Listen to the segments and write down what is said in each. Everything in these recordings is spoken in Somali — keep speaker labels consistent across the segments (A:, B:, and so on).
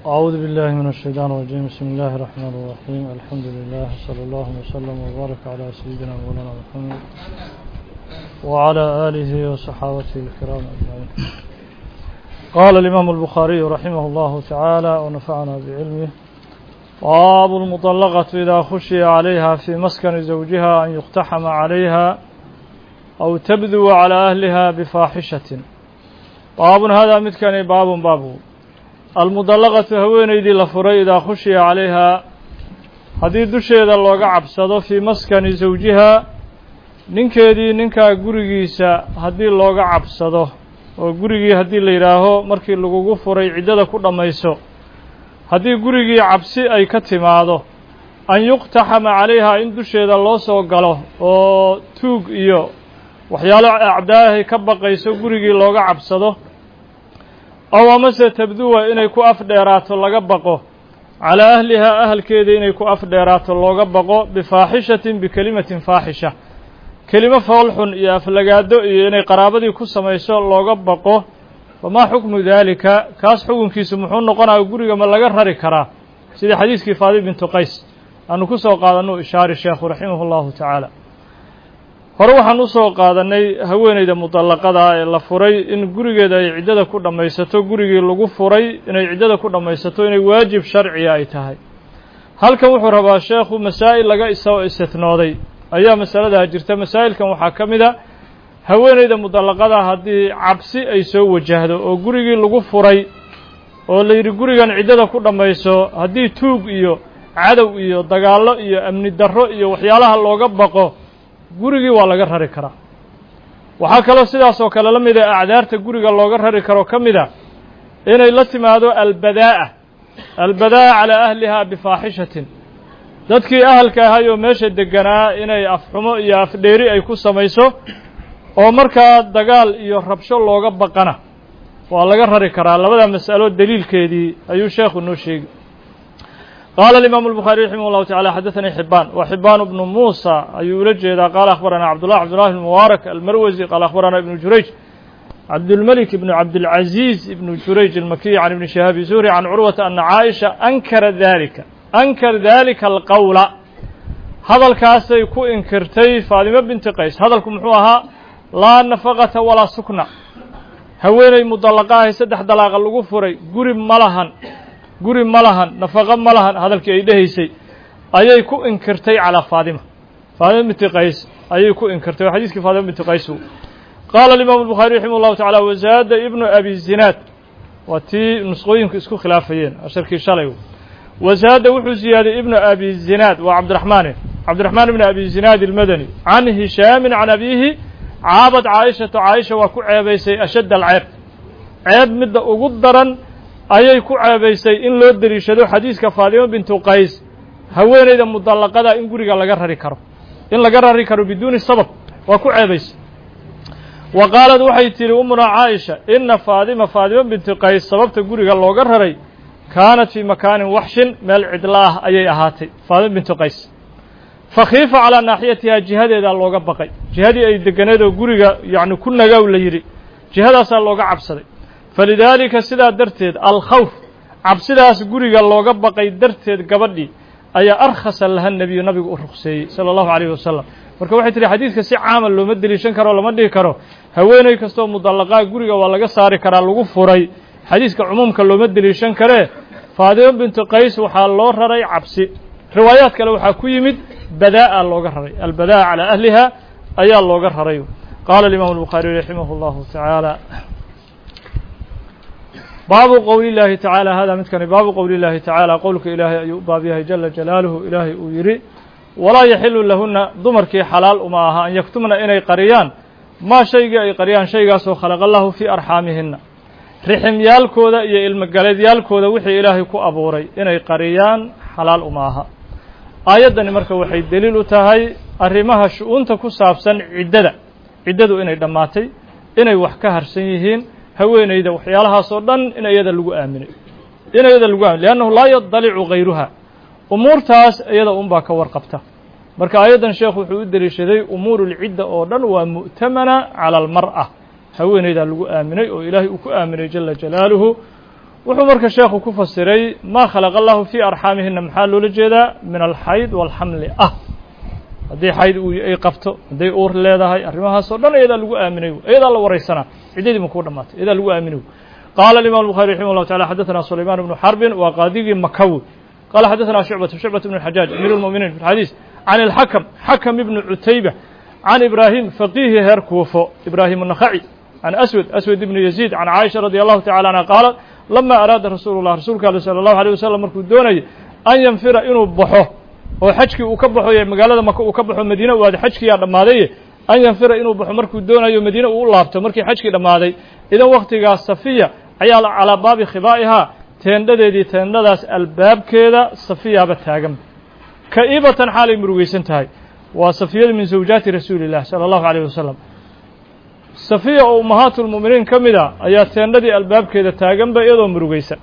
A: أعوذ بالله من الشيطان الرجيم. بسم الله الرحمن الرحيم. الحمد لله صلى الله وسلم وبارك على سيدنا مولانا محمد وعلى آله وصحابته الكرام أجمعين. قال الإمام البخاري رحمه الله تعالى ونفعنا بعلمه: باب المطلقة إذا خشي عليها في مسكن زوجها أن يقتحم عليها أو تبدو على أهلها بفاحشة. باب هذا متكن باب المطلقة haweenaydii la furay إذا خشي عليها haddii dusheeda looga cabsado fii maskani zawjiha ninkeedii ninkaa gurigiisa haddii looga cabsado oo gurigii haddii la yidhaaho markii lagugu furay ciddada ku dhammayso haddii gurigii cabsi ay ka timaado an yuqtaxama calayha in dusheeda loo soo galo oo tuug iyo waxyaalo acdaahay ka baqayso gurigii looga cabsado aw amase tabduwa inay ku afdheeraato laga baqo calaa ahlihaa ahalkeeda inay ku afdheeraato looga baqo bifaaxishatin bikelimatin faaxisha kelimo foolxun iyo aflagaado iyo inay qaraabadii ku samayso looga baqo famaa xukmu daalika kaas xukunkiisu muxuu noqonaya guriga ma laga rari karaa sidii xadiiskii faadima bintu qays aanu ku soo qaadanno ishaari sheekhu raximahu llahu tacaala. hore waxaan u soo qaadanay haweenayda mudallaqada ee la furay in gurigeeda ay ciddada ku dhammaysato gurigii lagu furay inay ciddada ku dhammaysato inay waajib sharciya ay tahay. halkan wuxuu rabaa sheekhu masaa'il laga soo istitnooday ayaa masaladaa jirta. masaa'ilkan waxaa ka mid a haweenayda mudallaqada haddii cabsi ay soo wajahdo oo gurigii lagu furay oo la yidhi gurigan ciddada ku dhammayso haddii tuug iyo cadow iyo dagaallo iyo amni darro iyo waxyaalaha looga baqo gurigii waa laga rari karaa. waxaa kaloo sidaas oo kale la mid a acdaarta guriga looga rari karo ka mid a inay la timaado albadaa'a calaa ahlihaa bifaaxishatin dadkii ahalka ahay oo meesha degganaa inay afxumo iyo afdheeri ay ku samayso oo markaa dagaal iyo rabsho looga baqana waa laga rari karaa. labada mas'alo daliilkeedii ayuu sheekhu noo sheegi. قال الإمام البخاري رحمه الله تعالى: حدثني حبان وحبان بن موسى أيuu ula jeedaa قال أخبرنا عبد الله المبارك المروزي قال أخبرنا ابن جريج عبد الملك بن عبد العزيز بن جريج المكي عن ابن شهاب الزهري عن عروة أن عائشة أنكر ذلك القول hadalkaasay ku inkirtay faadimo binti qays. hadalku muxuu ahaa laa nafaqata walaa sukna haweenay mudallaqo ahay saddex dalaaqa lagu furay guri ma lahan nafaqo ma lahan hadalkii ay dhehaysay ayay ku inkirtay calaa faadima binti qays ayay ku inkirtay waa xadiiskii faadima binti qays. qaala alimaamu الbukhaari raximah اllahu taعala: wazaada ibnu abi zinaad waa tii nusqooyinku isku khilaafayeen asharkii shalay. wazaada wuxuu ziyaadiyey ibnu abi zinaad waa cabdiraxmaan ibni abi zinaad ilmadani can hishaamin can abiihi caabad caaishatu caaisha waa ku ceebaysay ashadd ceeb midda ugu daran ayay ku ceebaysay in loo deliishado xadiiska faadima bintu qays haweenayda mudallaqada in guriga laga rari karo biduuni sabab waa ku ceebaysay. wa qaalad waxay tihi ummunaa caaisha ina faadima bintu qays sababta guriga looga raray kaanat fii makaanin waxshin meel cidla ah ayay ahaatay faadima bintu qays fakhiifa calaa naaxiyatihaa jihadeedaa looga baqay jihadii ay deganeed oo guriga yacni ku nagaw la yidhi jihadaasaa looga cabsaday. falidaalika sidaa darteed alkhawf cabsidaas guriga looga baqay darteed gabadhii ayaa arkhasa laha nebiyu nabigu u ruqseeyey sala allahu calayhi wasalam. marka waxay tihi xadiidka si caama looma deliishan karo lama dhihi karo haweeney kastoo mudallaqaa guriga waa laga saari karaa lagu furay xadiiska cumuumka looma deliishan karee faadima bintu qays waxaa loo raray cabsi. riwaayaad kale waxaa ku yimid badaa'a looga raray albadaa'a calaa ahliha ayaa looga raray. qaala alimaamu albukhaariy raximah اllahu tacaala: baabu qowli llaahi tacaala hada midkani baabu qowli llaahi tacaala qowlka ilaahay ayuu u baab yahay jala jalaaluhu. ilaahay uu yidhi: walaa yaxilu lahunna dumarkii xalaal uma aha an yaktumna inay qariyaan maa shaygii ay qariyaan shaygaasoo khalaqa lahu fii arxaamihinna riximyaalkooda iyo ilmogaleedyaalkooda wixii ilaahay ku abuuray inay qariyaan xalaal uma aha. aayaddani marka waxay deliil u tahay arrimaha shu-uunta ku saabsan ciddadu inay dhammaatay inay wax ka harsan yihiin haweenayda waxyaalahaasoo dhan in iyada lagu aaminay liannahu laa yadalicu gayruha umuurtaas iyada unbaa ka warqabta. marka aayaddan sheekhu wuxuu u deliishaday umuurulcidda oo dhan waa mu'tamana cala almar'a haweenaydaa lagu aaminay oo ilaahay uu ku aaminay jala jalaaluhu wuxuu marka sheekhu ku fasiray maa khalaqa allahu fii arxaamihina maxaa loola jeedaa min alxayd waalxamli haddii xayd ay qabto hadday uur leedahay arrimahaasoo dhan iyadaa lagu aaminay iyadaa la waraysanaa ciddadii ma kuu dhammaatay iyadaa lagu aaminay qaala imam الbuخarي raximah الlahu taعala xadaثna sulayman bnu xarbin waa qaadigii makawi qala xadaثna shucbaة bn الxajaaj amiir الmuminiin fi اxadiis can اlxakm xakm ibni cutayba can ibrahim faqihi heer kuufo ibrahim الnakhaci can aswad ibni yaziid can caaisha radi allahu tacala anha qaalat lama araada rasuulu lah rasuulka ale salى الlahu عalيه wasalam markuu doonayay an yanfira inuu baxo oo xajkii uu ka baxo magaalada maka uu ka baxo madiina u aada xajkiyaa dhammaaday an yanfira inuu baxo markuu doonayo madiina uu u laabto markii xajkii dhammaaday idan waktigaas safiya ayaa calaa baabi khibaa'ihaa teendhadaas albaabkeeda safiyaaba taagan ka'ibatan xaalay murugaysan tahay waa safiyada min zawjaati rasuuli illah sala allahu alayh wasalam safiya oo ummahaatulmu'miniin ka mid a ayaa teendhadii albaabkeeda taaganba iyadoo murugaysan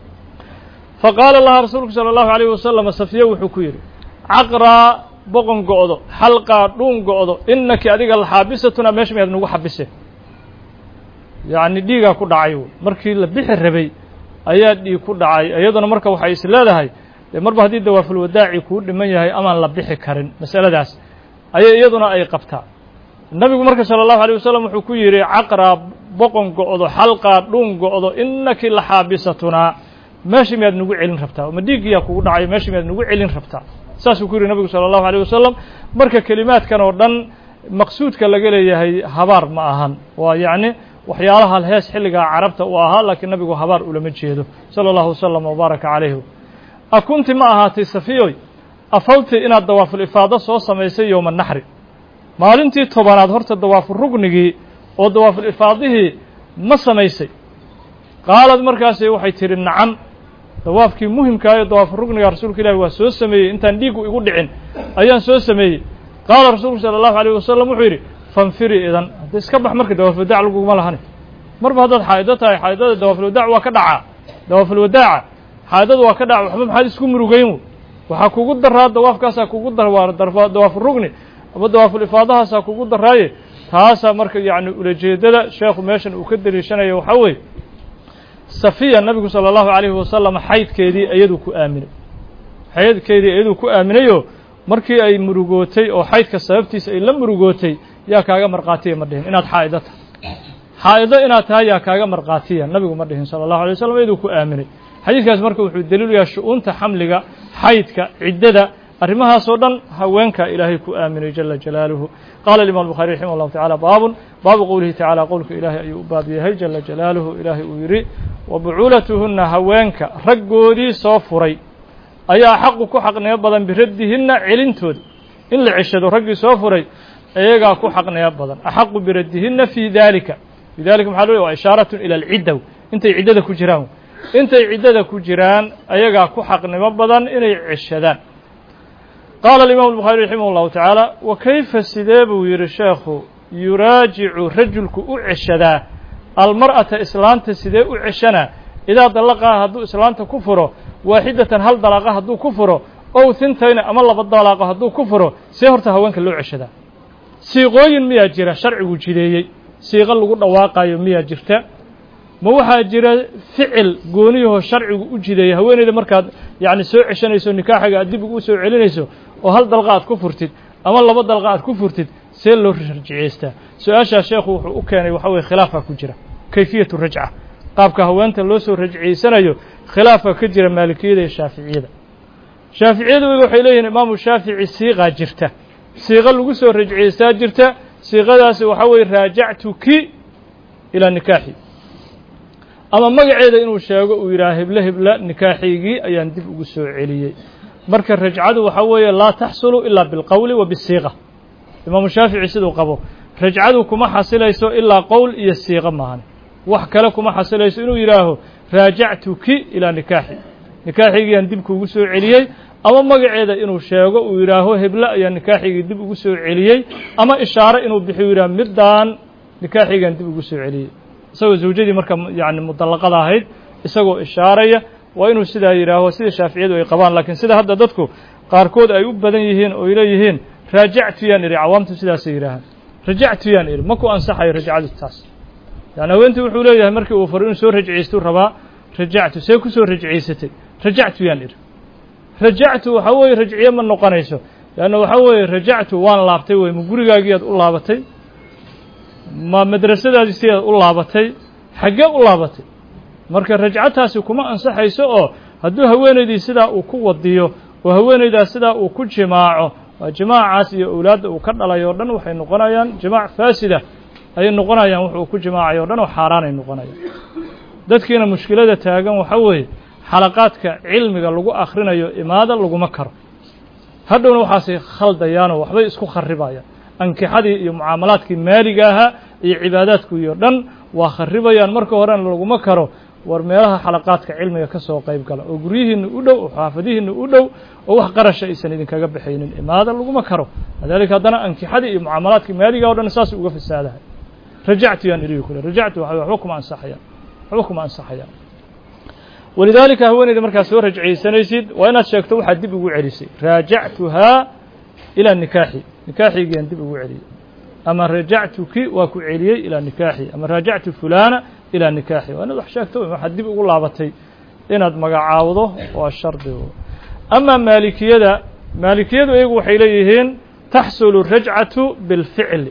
A: fa qaala laha rasuulku sala allahu alayh wasalam safiya wuxuu ku yidhi caqraa boqon go'do xalqaa dhuun go'do innaki adiga laxaabisatuna meesha miyaad nagu xabise yacni dhiigaa ku dhacay markii la bixi rabay ayaa dhiig ku dhacay iyaduna marka waxay is leedahay dee marba haddii dawaafulwadaaci kuu dhiman yahay amaan la bixi karin masaladaas ayay iyaduna ay qabtaa nabigu marka sala allahu alayh wasalam wuxuu ku yidhi caqraa boqon go'do xalqaa dhuun go'do innaki laxaabisatunaa meesha miyaad nagu celin rabtaa ma dhiiggiyaa kugu dhacay meesha miyaad nagu celin rabtaa saasuu ku yidhi nabigu sala allahu alayh wasalam marka kelimaadkan oo dhan maqsuudka laga leeyahay habaar ma ahan waa yacni waxyaalaha alhees xilligaa carabta uu ahaa laakiin nabigu habaar ulama jeedo sala allahu wasalam wabaaraka calayhi akunti ma ahaatay safiyoy afalti inaad dawaaful ifaado soo samaysay yowma naxri maalintii tobanaad horta dawaaful rugnigii oo dawaaful ifaadihii ma samaysay qaalad markaasi waxay tidhi nacam dawaafkii muhimkaayo dawaaful rugniga rasuulka ilahi waa soo sameeyey intaan dhiigu igu dhicin ayaan soo sameeyey qaala rasuulku sala allahu alayh wasalam wuxuu yidhi fanfiri idan hadda iska bax marka dawaafulwadaac laguguma lahani marba haddaad xaa'ido tahay xaa'idada dawaafulwadaac waa ka dhacaa dawaafulwadaaca xaa'idada waa ka dhaca waxba maxaad isku murugeyn waxaa kugu daraa dawaafkaasaa kugu dawaafurugni ama dawaafulifaadahaasaa kugu daraaye taasaa marka yacni ulajeedada sheekhu meeshan uu ka deliishanaya waxaa weeye safiya nabigu sala allahu alayhi wasalam xaydkeedii iyaduu ku aaminay xaydkeedii iyaduu ku aaminayoo markii ay murugootay oo xaydka sababtiisa ay la murugootay yaa kaaga markhaatiya ma dhihin inaad xaa'ido tahay xaa'ido inaad tahay yaa kaaga markhaatiya nabigu ma dhihin sala allahu alay wasalam iyaduu ku aaminay xadiidkaas marka wuxuu daliil u yahay shu-uunta xamliga xaydka ciddada arrimahaasoo dhan haweenka ilaahay ku aaminay jala jalaaluhu qaala imam الbuخarي raximah الlahu taعala baabu qowlihi tacala qowlka ilaahay ayuu u baab yahay jala jalaaluhu ilaahay uu yidhi wabucuulatuhuna haweenka raggoodii soo furay ayaa xaqu ku xaqnimo badan biraddihinna celintooda in la ceshado raggii soo furay iyagaa ku xaqnimo badan axaqu biraddihinna fii dalika maxaa loo waa ishaaratun ila alcidda intay ciddada ku jiraan intay ciddada ku jiraan ayagaa ku xaqnimo badan inay ceshadaan qaala alimam الbuخarي raximah الlahu taعaalى wa kayfa sidee buu yidhi sheekhu yuraajicu rajulku u ceshadaa almar'ata islaanta sidee u ceshanaa idaa dalaqaa hadduu islaanta ku furo waaxidatan hal dalaaqa hadduu ku furo ow hintayna ama laba dalaaqo hadduu ku furo see horta haweenka loo ceshadaa siiqooyin miyaa jira sharcigu jideeyey siiqo lagu dhawaaqayo miyaa jirta ma waxaa jira ficil gooniyahoo sharcigu u jideeyay haweeneyda markaad yacni soo ceshanayso nikaaxiga aad dib ugu soo celinayso oo hal dalqa aad ku furtid ama laba dalqa aad ku furtid see loo rajciyeystaa su-aashaas sheekhu wuxuu u keenay waxa weye khilaafaa ku jira kayfiyatu rajca qaabka haweenta loo soo rajciyeysanayo khilaafaa ka jira maalikiyada iyo shaaficiyada shaaficiyadu waxay leeyihiin imaamu shaafici siiqaa jirta siiqo lagu soo rajciyeystaa jirta siiqadaasi waxaa weye raajactuki ilaa nikaaxi ama magaceeda inuu sheego uu yidhaha hebla nikaaxigii ayaan dib ugu soo celiyey marka rajcadu waxaa weeye laa taxsulu ilaa bilqowli wa bisiiqa imaamu shaafici siduu qabo rajcadu kuma xasilayso ilaa qowl iyo siiqo maahan wax kale kuma xasilayso inuu yidhaaho raajactuki ilaa nikaaxigiyaan dib kuugu soo celiyey ama magaceeda inuu sheego uu yidhaaho hebla ayaan nikaaxigii dib ugu soo celiyey ama ishaaro inuu bixiyo yidhaha middaan nikaaxigaan dib ugu soo celiyey isagoo zawjadii marka yani mudallaqada ahayd isagoo ishaaraya waa inuu sidaa yidhaaho sida shaaficiyadu ay qabaan laakiin sida hadda dadku qaarkood ay u badan yihiin oo ay leeyihiin raajactu yaan idhi cawaamtu sidaasay yidhaahaan rajactu yaan idhi ma ku ansaxayo rajcadu taas yani haweentii wuxuu leeyahay markii uu faro inuu soo rajciystuu rabaa rajactu see ku soo rajciysatay rajactu yaan idhi rajactu waxaa weeye rajciye ma noqonayso leanna waxaa weeye rajactu waan laabtay wey ma gurigaagiiaad u laabatay ma madrasadaadii sidaad u laabatay xaggee u laabatay marka rajcataasi kuma ansaxayso oo hadduu haweenaydii sidaa uu ku wadiyo oo haweenaydaas sidaa uu ku jimaaco jimaacaas iyo awlaadda uu ka dhalay oo dhan waxay noqonayaan jimaac faasida ayay noqonayaan wuxuu ku jimaacay o dhan oo xaaraanay noqonayaan dadkiina mushkilada taagan waxaa weeye xalaqaadka cilmiga lagu akhrinayo imaada laguma karo hadhowna waxaasay khaldayaanoo waxbay isku kharibayaan ankixadii iyo mucaamalaadkii maaliga ahaa iyo cibaadaadkuiyo dhan waa kharibayaan marka horena laguma karo war meelaha xalaqaadka cilmiga ka soo qayb gala oo guryihiinna u dhow oo xaafadihiinna u dhow oo wax qarasha aysan idinkaga baxaynin imaada laguma karo lidalika haddana ankixadii iyo mucaamalaadkii maaliga o dhan saas uga fasaadahay rajactu yaan idhi kule rajactu waxba kuma ansaxayaan walidaalika haweenayda markaad soo rajciyeysanaysid waa inaad sheegto waxaad dib ugu celisay raajactuhaa ilaa nikaaxi nikaaxigeen dib ugu celiyey ama rajactuki waa ku celiyey ilaa nikaaxi ama raajactu fulana ilaa nikaaxi waa inaad wax sheegto waxaad dib ugu laabatay inaad magacaawdo waa shardi ama maalikiyadu iyagu waxay leeyihiin taxsulu rajcatu bilficli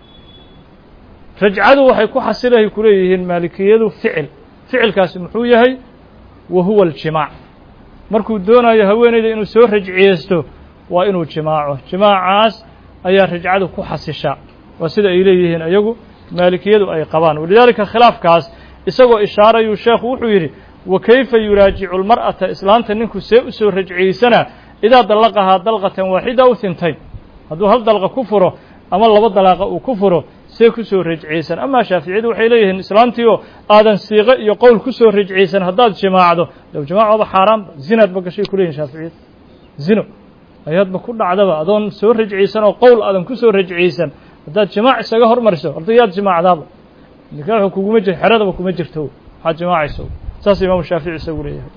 A: rajcadu waxay ku xasilahay ku leeyihiin maalikiyadu ficilkaasi muxuu yahay wa huwa aljimaac markuu doonayo haweenayda inuu soo rajciyeysto waa inuu jimaaco jimaacaas ayaa rajcadu ku xasishaa waa sida ay leeyihiin iyagu maalikiyadu ay qabaan walidaalika khilaafkaas isagoo ishaarayuu sheekhu wuxuu yidhi wa kayfa yuraajicu lmar'ata islaanta ninku see u soo rajciyeysanaa idaa dallaqahaa dalqatan waaxida aw hintayn hadduu hal dalqa ku furo ama laba dalaaqa uu ku furo see ku soo rajciyeysan amaa shaaficiyadu waxay leeyihiin islaantiioo aadan siiqo iyo qowl ku soo rajciyeysan haddaad jimaacdo low jimaacoba xaaraanba zinaadba gashay ku leeyihin shaaficiyadu zino ayaadba ku dhacdaba adoon soo rajciyeysan oo qowl aadan ku soo rajciyeysan haddaad jimaac isaga hormariso horta yaad jimaacdaaba nikaaxu kuguma jir xeradaba kuma jirto waxaad jimaacayso saas imaamu shaafici isagu leeyahay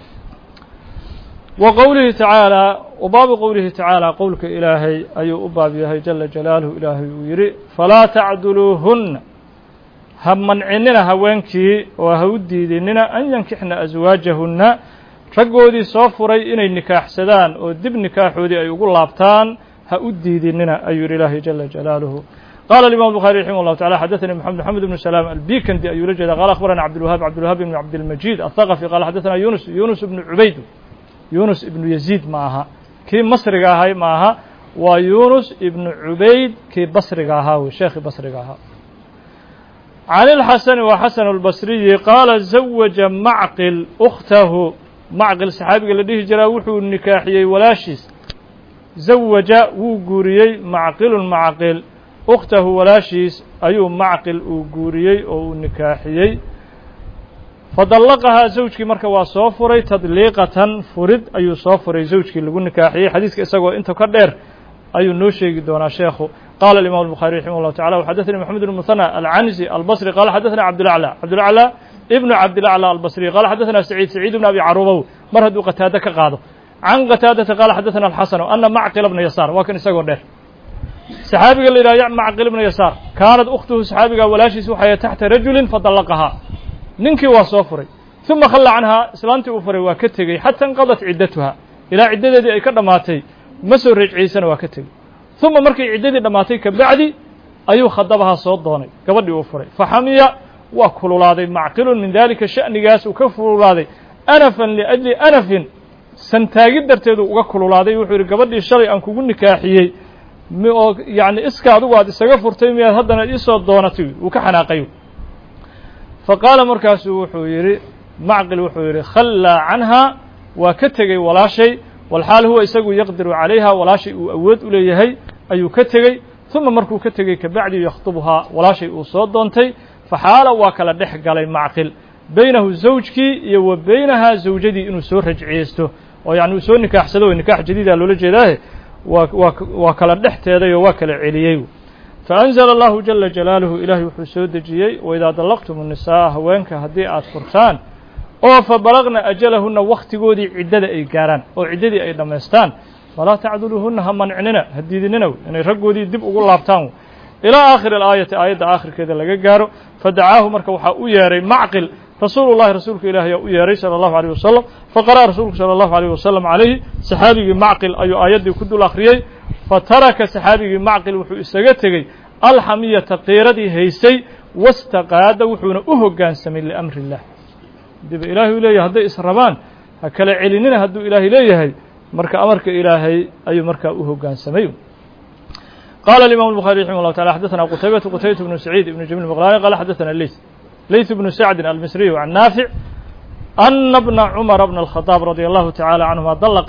A: wa qowlihi tacaalaa wa baabi qowlihi tacaalaa qowlka ilaahay ayuu u baab yahay jala jalaaluhu ilaahay uu yidhi falaa tacduluuhunna ha mancinina haweenkii oo ha u diidinina an yankixna aswaajahunna raggoodii soo furay inay nikaaxsadaan oo dib nikaaxoodii ay ugu laabtaan ha u diidinina ayuu yidhi ilaahay jala jalaaluhu قال الإمام البخاري رحمه الله تعالى حدثني محمد بن سلام البيكندي أي رجل قال أخبرنا عبد الوهاب بن عبد المجيد الثقفي قال حدثنا يونس بن عبيد يونس بن يزيد معها كي مصر هاي معها ويونس بن عبيد كي بصر وشيخ بصر عن الحسن وحسن البصري قال زوج معقل أخته معقل صحابي الذي جراوحه النكاحي ولاشيس زوج وقوريي معقل أخته walaashiis ayuu macqil uu guuriyey oo uu nikaaxiyey fadallaqahaa zawjkii marka waa soo furay tadliiqatan furid ayuu soo furay zawjkii lagu nikaaxiyey xadiiska isagoo inta ka dheer ayuu noo sheegi doonaa sheekhu qaala الإمام البخاري رحمه الله تعالى وحدثني محمد بن المثنى العنزي البصري قال حدثنا عبد الأعلى ابن عبد الأعلى البصري قال حدثنا سعيد بن أبي عروبة mar hadduu qataada ka qaado can qataadata qaala xadaثana الxasن أna macqil bna yasaar waa kan isagoo dheer saxaabiga la yidhahya macqil ibna yasaar kaanad ukhtuhu saxaabiga walaashiis waxay taxta rajulin fadallaqahaa ninkii waa soo furay uma khalla canhaa islaantii uu furay waa ka tegey xata inqadat ciddatuha ilaa ciddadeedii ay ka dhammaatay ma soo rajciysana waa ka tegey uma markay ciddadii dhammaatay kabacdi ayuu khadabahaa soo doonay gabadhii uu furay faxamiya waa kululaaday macqilun min daalika sha'nigaas uu ka kululaaday anafan liajli anafin santaagid darteedu uga kululaaday wuxuu yidhi gabadhii shalay aan kugu nikaaxiyey oo yani iska adigu aad isaga furtay miyaad haddana iisoo doonatay wuu ka xanaaqay fa qaala markaasuu wuxuu yidhi macqil wuxuu yidhi khallaa canhaa waa ka tegey walaashay walxaal huwa isagu yaqdiru calayha walaashay uu awood u leeyahay ayuu ka tegey uma markuu ka tegey kabacdi yakhطubhaa walaashay uu soo doontay faxaala waa kala dhex galay macqil baynahu zawjkii iyo wa baynahaa zawjadii inuu soo rajciyeysto oo yani uu soo nikaaxsado o nikaax jadiida loola jeedaahe waa kala dhexteeday oo waa kala celiyey faأnzla الlahu jala jalaaluhu ilaahay wuxuu soo dejiyey waidaa dallaqtum الnisaaa haweenka haddii aad furtaan oo fabalagna ajalahuna waktigoodii ciddada ay gaaraan oo ciddadii ay dhammaystaan falaa tacduluuhuna ha mancinina ha diidinina inay raggoodii dib ugu laabtaan ilaa aakhiri اlaayati aayadda aakhirkeeda laga gaaro fadacaahu marka waxaa u yeeray macqil rasuulu llahi rasuulka ilaahay u yeeray sala allahu alayh wasalam faqara'a rasuulku sala allahu alayh wasalam calayhi saxaabigii macqil ayuu aayaddii ku dul akhriyey fataraka saxaabigii macqil wuxuu isaga tegey alxamiyata qiiradii haysay wastaqaada wuxuuna u hoggaansamay liamri illah hadiiba ilaahay u leeyahay hadday israbaan ha kala celinina hadduu ilaahay leeyahay marka amarka ilaahay ayuu markaa u hoggaansamay قال الإمام البخاري رحمه الله تعالى حدثنا قتيبة بن سعيد بن جميل المغلاني قال حدثنا ليث بن سعد المصري عن نافع أن ابن عمر بن الخطاب رضي الله تعالى عنهما طلق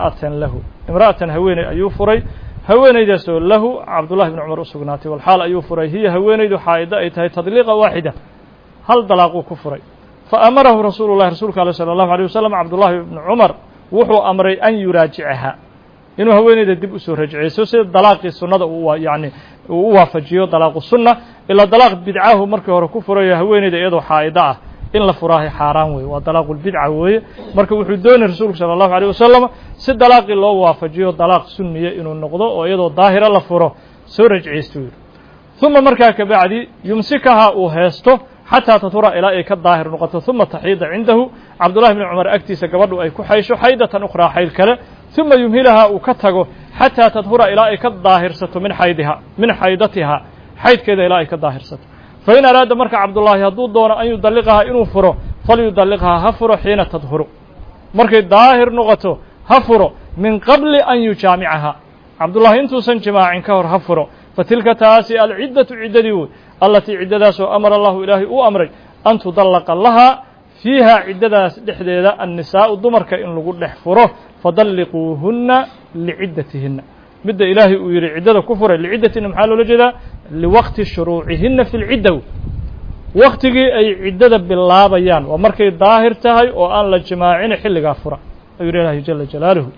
A: امرأة هويني أيوفري هويني دسول له عبد الله بن عمر السقناتي والحال أيوفري هي هويني حائدة أيتها تطليقة واحدة هل طلاقوا كفري فأمره رسول الله صلى الله عليه وسلم عبد الله بن عمر وحو أمري أن يراجعها inuu haweeneyda dib u soo rajciyeyso sida dalaaqii sunnada yani uu u waafajiyo dalaaqu sunna ilaa dalaaq bidcahu markii hore ku furayo haweeneyda iyadoo xaa'ida ah in la furaahay xaaraan weeye waa dalaaqul bidca weeye marka wuxuu doonay rasuulku sala allahu alayh wasalam si dalaaqii loo waafajiyo dalaaq sunniya inuu noqdo oo iyadoo daahira la furo soo rajciyeysto yidhi uma markaa kabacdi yumsikaha uu heesto xataa tatura ilaa ay ka daahir noqoto uma taxiida cindahu cabdullahi bni cumar agtiisa gabadhu ay ku xaysho xaydatan ukhraa xayd kale uma yumhilahaa uu ka tago xataa tadhura ilaa ay ka daahirsato min xaydatihaa xaydkeeda ilaa ay ka daahirsato fain araada marka cabdullaahi hadduu doono an yudalliqahaa inuu furo falyudalliqhaa ha furo xiina tadhuru markay daahir noqoto ha furo min qabli an yujaamicahaa cabdullaahi intuusan jimaacin ka hor ha furo fatilka taasi alciddatu ciddadii wey allatii ciddadaasoo amara allahu ilaahay uu amray an tudallaqa lahaa fiiha ciddadaas dhexdeeda annisaa'u dumarka in lagu dhex furo fadalliquuhunna liciddatihinna midda ilaahay uu yidhi ciddada ku furay liciddatihinna maxaa loola jeedaa liwaqti shuruucihinna fi lcidda waktigii ay ciddada bilaabayaan waa markay daahir tahay oo aan la jimaacin xilligaa fura ayuu yidhi ilaahay jala jalaaluhu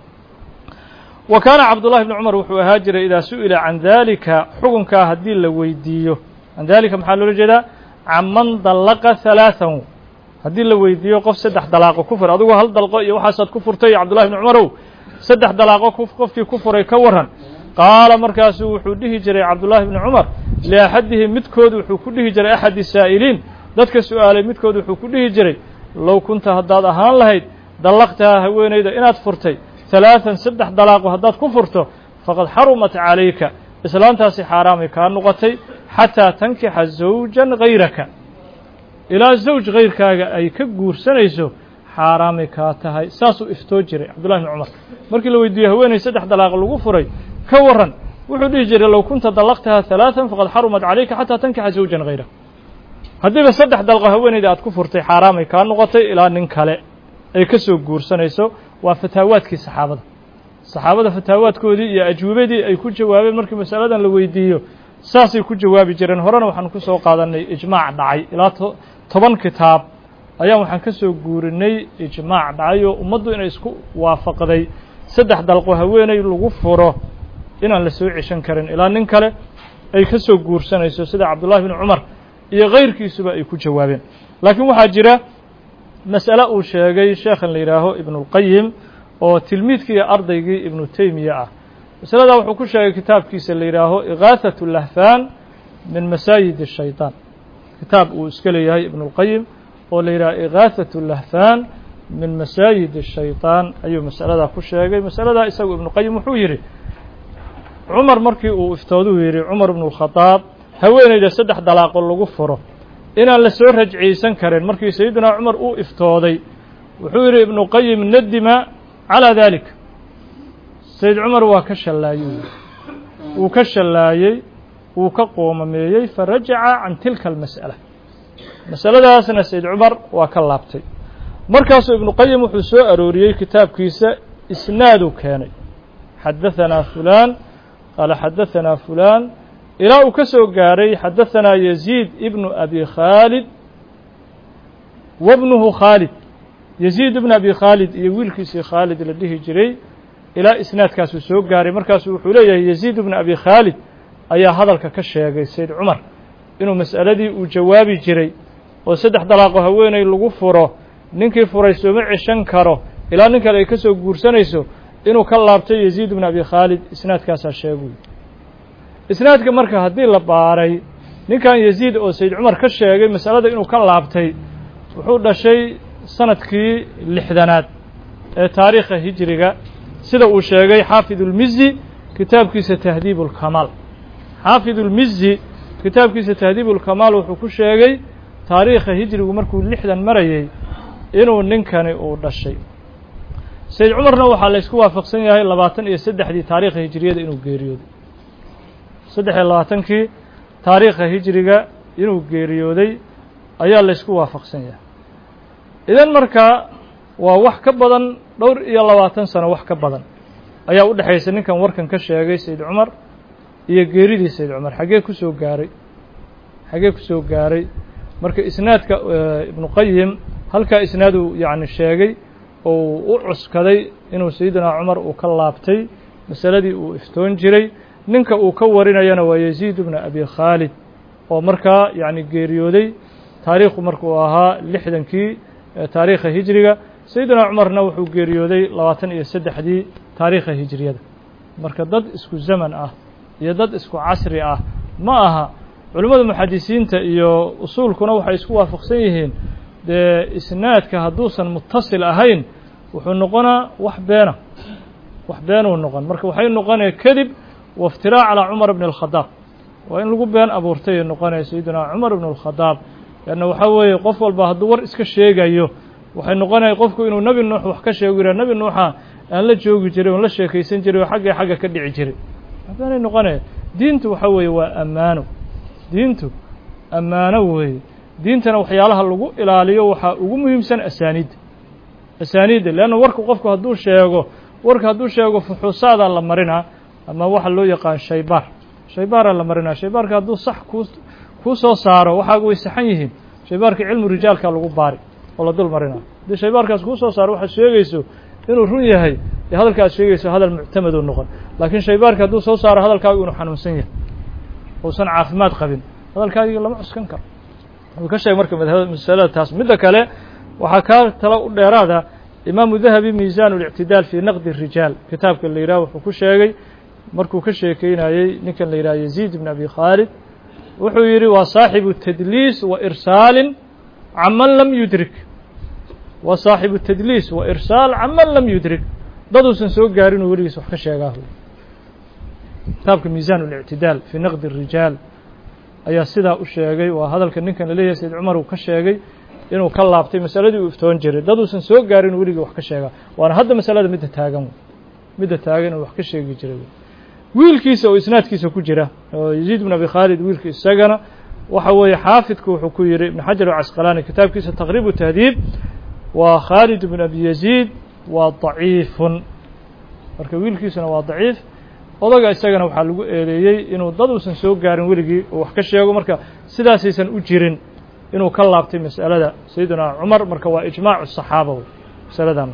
A: wa kaana cabdullahi bni cumar wuxuu ahaa jiray idaa su'ila can dalika xukunkaa haddii la weydiiyo can dalika maxaa loola jeedaa canman dallaqa halaathan haddii la weydiiyo qof saddex dalaaqo ku furay adigu hal dalqo iyo waxaasaad ku furtay cabdullahi bni cumarow saddex dalaaqo qofkii ku furay ka warran qaala markaasuu wuxuu dhihi jiray cabdullaahi bni cumar liaxadihi midkood wuxuu ku dhihi jiray axadi saa'iliin dadka su'aalay midkood wuxuu ku dhihi jiray low kunta haddaad ahaan lahayd dallaqtahaa haweenayda inaad furtay halaathan saddex dalaaqo haddaad ku furto faqad xarumat calayka islaantaasi xaaraamay kaa noqotay xataa tankixa zawjan gayraka ilaa zawj kayrkaaga ay ka guursanayso xaaraamay kaa tahay saasuu iftoo jiray cabdullahi bni cumar markii la weydiiyey haweenay saddex dalaaq lagu furay ka warran wuxuu dhihi jiray low kunta dallaqtahaa halaathan faqad xarumat calayka xataa tankixa zawjan hayrak haddiiba saddex dalqo haweenayda aad ku furtay xaaraamay kaa noqotay ilaa nin kale ay ka soo guursanayso waa fataawaadkii saxaabada fataawaadkoodii iyo ajwibadii ay ku jawaabeen markii masaladan la weydiiyo saasay ku jawaabi jireen horena waxaan ku soo qaadanay ijmaac dhacay ilaa 10 kitaab ayaan waxaan ka soo guurinay ijmaac dhacay oo ummaddu inay isku waafaqday saddex dalqo haweenay lagu furo inaan la soo ceshan karin ilaa nin kale ay ka soo guursanayso sida cabdullahi bni cumar iyo kayrkiisuba ay ku jawaabeen laakiin waxaa jira mas'ale uu sheegay sheekhan la yidhaaho ibnulqayim oo tilmiidkii iyo ardaygii ibnu taymiya ah masaladaa wuxuu ku sheegay kitaabkiisa la yidhaaho igaathatu lahfaan min masaayid الshayطaan kitaab uu iska leeyahay ibnulqayim oo la yidhaho igaathatu lahfaan min masaayid الshayطaan ayuu masaladaa ku sheegay masaladaa isagu ibnuqayim wuxuu yidhi cumar markii uu iftooduu yidhi cumar ibnu اlkhadaab haweenayda saddex dalaaqo lagu furo inaan la soo rajciyeysan karin markii sayidina cumar uu iftooday wuxuu yidhi ibnuqayim nadima calىa dalik sayid cumar waa ka shallaayey wuu ka shallaayey wuu ka qoomameeyey farajaca can tilka almas'ala masaladaasna sayid cumar waa ka laabtay markaasuu ibnuqayim wuxuu soo arooriyey kitaabkiisa isnaaduu keenay xadahanaa fulaan qaala xadahanaa fulaan ilaa uu ka soo gaaray xadahanaa yaziid ibnu abi khaalid wabnuhu khaalid yaziid ibnu abi khaalid iyo wiilkiisii khaalid la dhihi jiray ilaa isnaadkaasuu soo gaaray markaasuu wuxuu leeyahay yaziid ibnu abi khaalid ayaa hadalka ka sheegay sayid cumar inuu mas'aladii uu jawaabi jiray oo saddex dalaaqo haweenay lagu furo ninkii furay sooma ceshan karo ilaa nin kale ay ka soo guursanayso inuu ka laabtay yaziid ibnu abi khaalid isnaadkaasaa sheeguy isnaadka marka haddii la baaray ninkan yaziid oo sayid cumar ka sheegay masalada inuu ka laabtay wuxuu dhashay sanadkii lixdanaad ee taariikha hijriga sida uu sheegay xaafid ulmizi kitaabkiisa tahdiib ulkamaal xaafid ulmizi kitaabkiisa tahdiib ulkamaal wuxuu ku sheegay taariikha hijrigu markuu lixdan marayay inuu ninkani uu dhashay sayd cumarna waxaa la isku waafaqsan yahay 23dii taariikha hijriyada inuu geeriyooday 23kii taariikha hijriga inuu geeriyooday ayaa la isku waafaqsan yahay idan markaa waa wax ka badan dhowr iyo 20 sano wax ka badan ayaa u dhaxaysa ninkan warkan ka sheegay sayd cumar iyo geeridii sayd cumar xagee ku soo gaaray marka isnaadka ibn qayim halka isnaadu yaani sheegay oo u cuskaday inuu sayyidina cumar uu ka laabtay masaladii uu iftoon jiray ninka uu ka warinayana waa yaziid ibn abi khalid oo markaa yaani geeriyooday taariikhu markuu ahaa 60kii taariikha hijriga sayyidina cumarna wuxuu geeriyooday 23dii taariikha hijriyada marka dad isku zaman ah iyo dad isku casri ah ma aha culimada muxadisiinta iyo usuulkuna waxay isku waafaqsan yihiin dee isnaadka hadduusan muttasil ahayn wuxuu noqonaa wax beenuu noqon marka waxay noqonaya kadib waftiraac calaa cumar bn اlkhadaab waa in lagu been abuurtay noqonaya sayidina cumar bn اlkhadaab leanna waxaa weeye qof walba hadduu war iska sheegayo waxay noqonaya qofku inuu nebi nuux wax ka sheego yidhah nebi nuuxa aan la joogi jiray oon la sheekaysan jiray oo xagga ka dhici jiray waxbaanay noqonaya diintu waxaa weeye waa ammaano diintu ammaano weeye diintana waxyaalaha lagu ilaaliyo waxaa ugu muhiimsan asaaniidda leanna warku qofku hadduu sheego fuxuusaadaa la marinaa ama waxa loo yaqaan shaybaaraa la marinaa shaybaarka hadduu sax kuu soo saaro waxaaga way saxan yihiin shaybaarka cilmu rijaalka lagu baari oo la dul marinaa haddii shaybaarkaas kuu soo saaro waxaad sheegayso inuu run yahay dee hadalka aad sheegayso hadal muctamaduu noqon laakiin shaybaarka hadduu soo saaro hadalkaagu inuu xanuunsan yahay uusan caafimaad qabin hadalkaagii lama cuskan karo wuu ka sheegay marka masalada taas midda kale waxaa kaa talo u dheeraada imaamu dahabi miisaan اlictidaal fii naqdi الrijaal kitaabka la yidhaha wuxuu ku sheegay markuu ka sheekeynayey ninkan la yidhaha yaziid ibn abi khaalid wuxuu yidhi waa saaxibu tadliis wa irsaalin caman lam yudrik waa saaxibu tadliis wa irsaal caman lam yudrik daduusan soo gaarinuu weligiis wax ka sheegaa kitaabka miisaan اlictidaal fii naqdi الrijaal ayaa sidaa u sheegay waa hadalka ninkan la leeyahay sayd cumar uu ka sheegay inuu ka laabtay masaladii uu iftoon jiray daduusan soo gaarin weligii wax ka sheegaa waana hadda masalada midda taagan inuu wax ka sheegi jiray wiilkiisa oo isnaadkiisa ku jira oo yaziid ibn abi khaalid wiilka isagana waxa weeye xaafidku wuxuu ku yidhi ibn xajar alcasqalaani kitaabkiisa taqriib tahdiib waa khaalid ibn abi yaziid waa daciifun marka wiilkiisuna waa daciif odaga isagana waxaa lagu eedeeyey inuu dad uusan soo gaarin weligii oo wax ka sheego marka sidaasaysan u jirin inuu ka laabtay mas'alada sayidina cumar marka waa ijmaacu الصaxaaba masaladan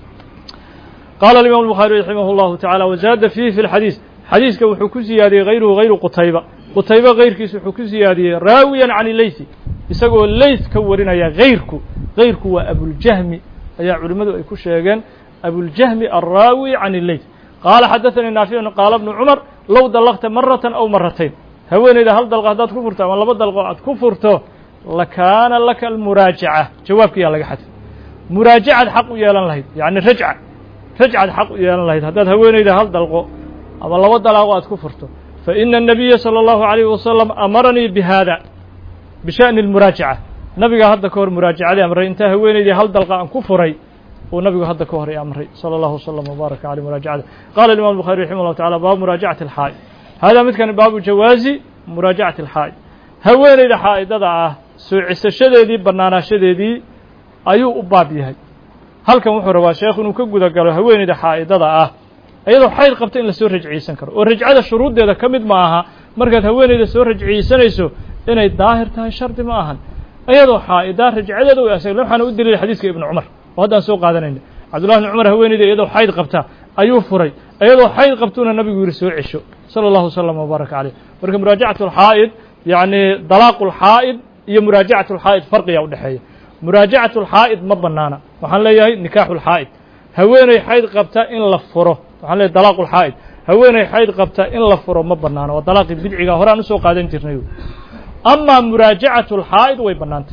A: qaala الimam الbukhaari raximah اllahu taعalى wazaada fiihi fi اlxadiis xadiiska wuxuu ku siyaadiyey hayruhu hayru qutayba kayrkiis wuxuu ku siyaadiyey raawiyan can leythi isagoo leyth ka warinaya hayrku waa abuljahmi ayaa culimmadu ay ku sheegeen abuljahmi alraawi can leyth qaala xadaثanii naaficun qaala bnu cumar low dalaqta maratan aw maratayn haweeneyda hal dalqo haddaad ku furto ama laba dalqo aad ku furto lakaana laka almuraajaca jawaabkiyaa laga xadfay muraajacaad xaq u yeelan lahayd yacni rajcaad xaq u yeelan lahayd haddaad haweeneyda hal dalqo ama laba dalaaqo aad ku furto faina الnabiya salى اllahu عalayه wasalam amaranii bihada bisha'ni اlmuraajaca nabiga hadda ka hor muraajacadii amray intaa haweeneydii hal dalqa aan ku furay uu nabigu hadda ka hor i amray salى اllahu wslam wbaaraka caleyh muraajacada qala imam الbukhari raximah اllahu tacala baabu muraajacati اlxaa'id hada midkani baabu jawaazi muraajacati اlxaa'id haweeneyda xaa'idada ah soo cisashadeedii bannaanaashadeedii ayuu u baab yahay halkan wuxuu rabaa sheekh inuu ka guda galo haweeneyda xaa'idada ah iyadoo xayd qabta in la soo rajciyeysan karo oo rajcada shuruuddeeda ka mid ma aha markaad haweeneyda soo rajciyeysanayso inay daahir tahay shardi ma ahan iyadoo xaa'idaa rajcadeeda way asag waxaana u daliilay xadiiska ibnu cumar oo haddaan soo qaadanayna cabdullahi ibn cumar haweeneyda iyadoo xayd qabta ayuu furay iyadoo xayd qabtuuna nabigu yidhi soo cesho sala allahu wasalam wbaaraka caleyh marka muraajacatu alxaa'id yacni dalaaqu lxaa'id iyo muraajacatu lxaa'id farqiyaa u dhexeeya muraajacatu lxaa'id ma bannaana waxaan leeyahay nikaaxu lxaa'id haweeney xayd qabta in la furo waxaan leeyahay dalaaqu lxaa'id haweeney xayd qabta in la furo ma bannaana waa dalaaqii bidciga hore aan usoo qaadan jirnay amaa muraajacatu lxaa'id way bannaantay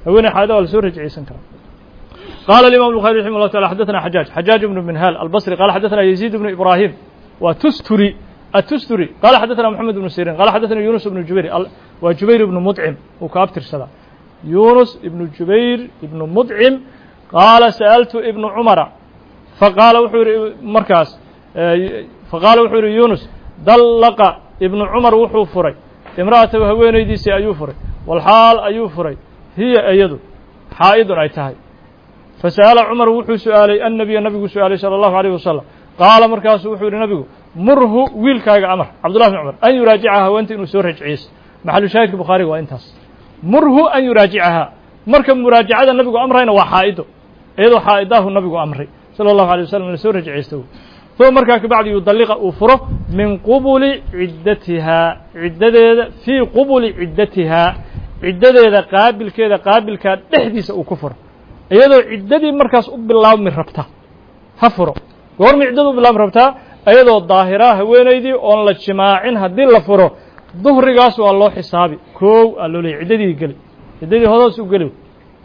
A: haweeney xaa'ida waa la soo rajciyeysan karaa. قال الإمام البخاري رحمه الله تعالى حدثنا حجاج بن منهال البصري قال حدثنا يزيد بن إبراهيم وتستري التستري قال حدثنا محمد بن سيرين قال حدثنا يونس بن جبير وجبير بن مطعم وكابتر سلا يونس بن جبير بن مطعم قال سألت ابن عمر فقال وحور مركز فقال وحور يونس دلق ابن عمر وحو فري امرأته هوينيديسي أيو فري والحال أيو فري هي أيضا حائض أي تهي فسأل عمر وحو سؤالي النبي سؤالي صلى الله عليه وسلم قال مركز وحور النبي مره ويلكاga عمر عبد الله بن عمر أن يراجعها وأنت إنه سو رجعيس محل شاهد البخاري وإنتاس مره أن يراجعها مركب مراجعة النبي أمرين وحائده أيضا حائده النبي أمري صلى الله عليه وسلم إنه سو رجعيسه ثم مركب بعد يطلق أفره من قبل عدتها عدة في قبل عدتها عدة قابل كذا قابل كان تحديث أو كفر أيضا عدة مركز بالله من ربطه هفره قرم عدة بالله من ربطه ayadoo daahira haweenaydii oon la jimaacin haddii la furo duhrigaas waa loo xisaabi koow aa loo leeyay ciddadii hodoos u geli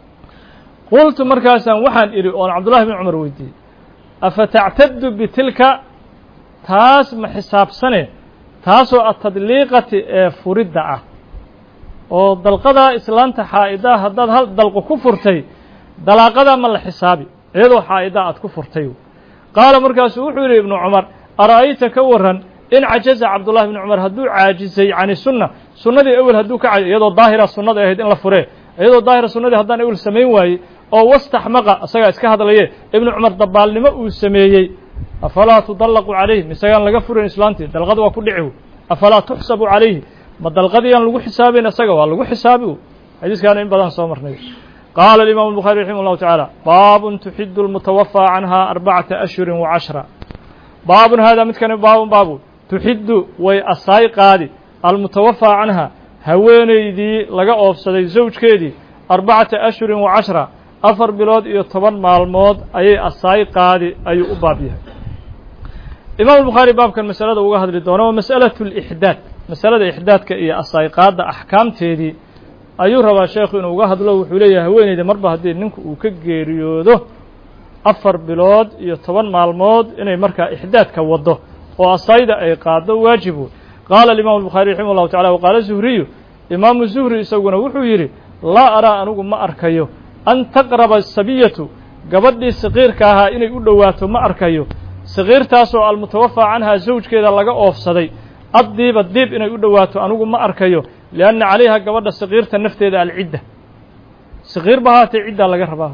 A: qultu markaasaan waxaan idhi oon cabdullahi bin cumar weydiiyey afa tactaddu bitilka taas ma xisaabsane taasoo atadliiqati ee furidda ah oo dalqadaa islaanta xaa'idaa haddaad hal dalqo ku furtay dalaaqadaa ma la xisaabi iyadoo xaa'idaa aad ku furtay qaala markaasuu wuxuu yidhi ibnu cumar ara'ayta ka waran in cajaza cabdullahi bni cumar hadduu caajisay cani sunna sunnadii awel hadduu ka iyadoo daahira sunnada ahayd in la furee iyadoo daahira sunnadii haddaan awel samayn waayey oo wastaxmaqa isagaa iska hadlaye ibnu cumar dabaalnimo uu sameeyey afalaa tudallaqu calayhi misagaan laga furin islaantii dalqada waa ku dhici afalaa tuxsabu calayhi ma dalqadiyaan lagu xisaabayn isaga waa lagu xisaabi xadiiskaana in badan soo marnay قال الإمام البخاري رحمه الله تعالى باب تحد المتوفى عنها 4 أشهر و10 باب هذا متكن باب تحد وأصاي قادي المتوفى عنها هوينيدي لغا اوفسداي زوجkeedii 4 أشهر و10 afar bilood iyo 10 maalmood ayay asaay qaadi ayuu u baab yahay Imam Bukhari baabkan mas'alada uga hadli doono mas'alatul ihdaad mas'alada ihdaadka iyo asaay qaada ahkaamteedii ayuu rabaa sheekhu inuu uga hadlo wuxuu leeyahay haweeneyda marba haddii ninku uu ka geeriyoodo 4 bilood iyo 10 maalmood inay markaa ihdaadka wado oo asayda ay qaado waajibu qaala al-imam al-bukhari rahimahullahu ta'ala wa qaala zuhri imam zuhri isaguna wuxuu yiri la ara anugu ma arkayo an taqraba sabiyatu gabadhii saqiirka ahaa inay u dhawaato ma arkayo saqiirtaas oo al-mutawaffa anha zawjkeeda laga oofsaday addiiba diib inay u dhawaato anugu ma arkayo لأن عليها قبضة صغيرة النفتة العدة صغير بهات عدة لقى رباه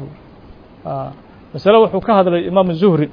A: مسألة وحكاها هذا الإمام الزهري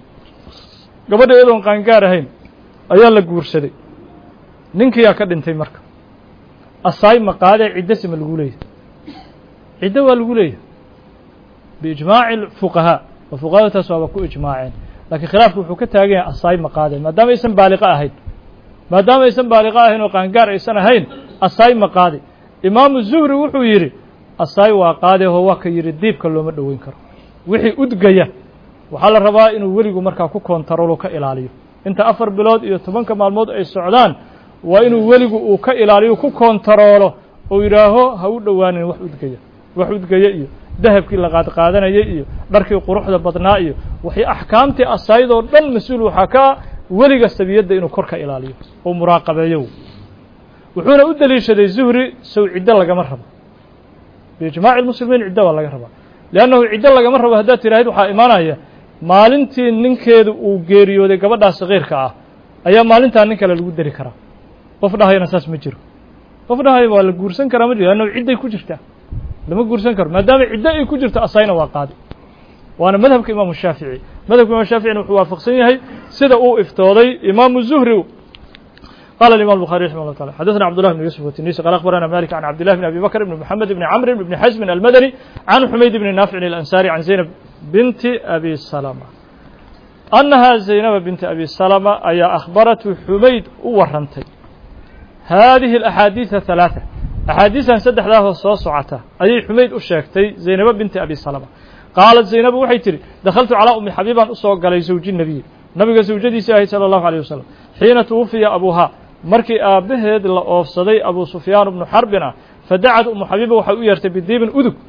A: قبضة إذن قانقار هين أيال لقور سدي ننك يا كد انتي مركب الصايم مقالة عدة سم القولية عدة والقولية بإجماع الفقهاء وفقهاء تسوابقوا إجماعين لكن خلاف وحكتها هي الصايم مقالة ما دام اسم بالغة هين ما دام اسم بالغة هين وقانقار إسان هين asaay ma qaadi imaamu zuhri wuxuu yidhi asaay waa qaade oo waa ka yidhi diibka looma dhoweyn karo wixii udgaya waxaa la rabaa inuu weligu markaa ku koontaroolo ka ilaaliyo inta 4 bilood iyo 10 maalmood ay socdaan waa inuu weligu uu ka ilaaliyo ku koontaroolo oo yidhaaho ha u dhowaanin wax udgaya iyo dahabkii la qaadanayay iyo dharkii quruxda badnaa iyo wixii axkaamtii asaayadoo dhan mas-uul waxaa ka weliga sabiyadda inuu kor ka ilaaliyo oo muraaqabeeyo wuxuuna u daliishaday zuhri sow ciddo lagama rabo biijmaaci almuslimiin ciddo waa laga rabaa liannahu ciddo lagama rabo haddaad tidhaahid waxaa imaanaya maalintii ninkeedu uu geeriyooday gabadhaa saqiirka ah ayaa maalintaa nin kale lagu dari karaa qof dhahayana saas ma jiro qof dhahaya waa la guursan karaa ma jiro liannahu cidday ku jirtaa lama guursan karo maadaama ciddo ay ku jirto asayna waa qaadi waana madhabka imaamu shaafici madhabka imaamu shaaficina wuxuu waafaqsan yahay sida uu iftooday imaamu zuhri قال الإمام البخاري رحمه الله تعالى حدثنا عبد الله بن يوسف والتنيسي قال أخبرنا مالك عن عبد الله بن أبي بكر بن محمد بن عمرو بن حزم المدني عن حميد بن نافع الأنصاري عن زينب بنت أبي سلمة أنها زينب بنت أبي سلمة أي أخبرت حميد ورنتي هذه الأحاديث 3 أحاديثا سدح له الصوصعته أي حميد أشاكتي زينب بنت أبي سلمة قالت زينب وحيتري دخلت على أم حبيبة أسوق على زوج النبي زوجتي ساهي صلى الله عليه وسلم حين توفي أبوها markii aabaheed la oofsaday Abu Sufyaan ibn Harbina fadacad Xabiiba waxa u yeertay bidiibin udug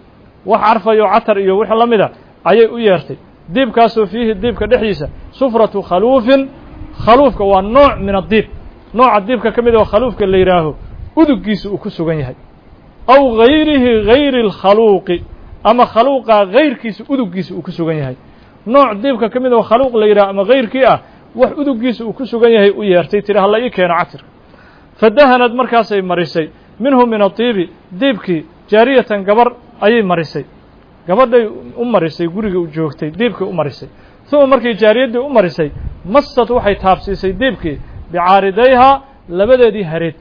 A: wax carfayo catar iyo wix la mida ayay u yeertay diibkaasoo fiihi diibka dhexdiisa sufratu khaluufin khaluufka waa nooc min adiib nooca diibka ka mid oo khaluufka la yidhaaho uduggiisa uu ku sugan yahay aw gayrihi gayri اlkhaluuqi ama khaluuqa gayrkiisa uduggiisa uu ku sugan yahay nooc diibka ka mid oo khaluuq la yidhaho ama gayrkii ah wax uduggiisa uu ku sugan yahay u yeertay tiri halla ii keeno catirka fadahanad markaasay marisay minhu min adiibi diibkii jaariyatan gabar ayay marisay gabadhay u marisay guriga u joogtay diibkii u marisay uma markii jaariyaddii u marisay masad waxay taabsiisay diibkii bicaaridayhaa labadeedii hareed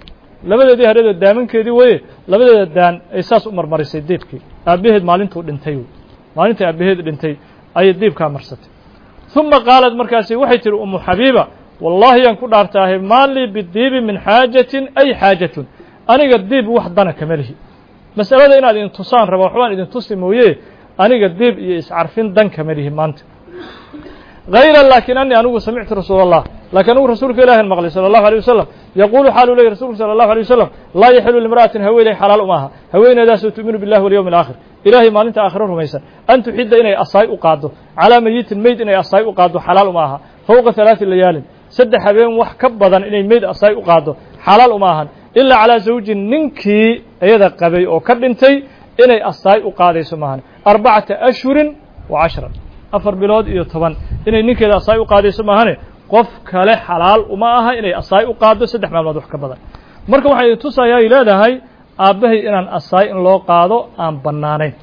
A: oo daamankeedii weye labadeeda daan ay saas u marmarisay diibkii aabbaheed maalintuu dhintay maalintai aabbaheed dhintay ayay diibkaa marsatay uma qaalad markaasi waxay tihi umu xabiiba wallaahi yaan ku dhaartaahay maa lii bidiibi min xaajatin ay xaajatun aniga diib wax dana kama lihi mas'alada inaad idin tusaan raba waxbaan idin tusi mooye aniga diib iyo iscarfin dan kama lihi maanta hayra laakiin anii anigu samictu rasuula allah laakiin anigu rasuulka ilahi maqlay sala allahu alay wasalam yaquulu xaaluu leeyahy rasulku sala allahu alay wasalam laa yaxilu limra'atin haweeney xalaal uma aha haweeneydaasoo tu'minu billahi walyawmi alaakhir ilaahay maalinta aakhiro rumaysan an tuxidda inay asaay u qaaddo calaa mayitin meyd inay asaay u qaaddo xalaal uma aha fowqa halaati layaalin 3 habeen wax ka badan inay meyd asaay u qaaddo xalaal uma ahan ilaa calaa zawjin ninkii iyada qabay oo ka dhintay inay asaay u qaadayso maahan 4 ashhurin wa 10 4 bilood iyo 10 inay ninkeeda asaay u qaadayso maahane qof kale xalaal uma aha inay asaay u qaaddo 3 maalmood wax ka badan marka waxay tusayaa leedahay aabbahay inaan asaay in loo qaado aan bannaanayn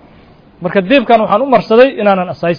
A: marka diibkan waxaan u marsaday inaanan asaay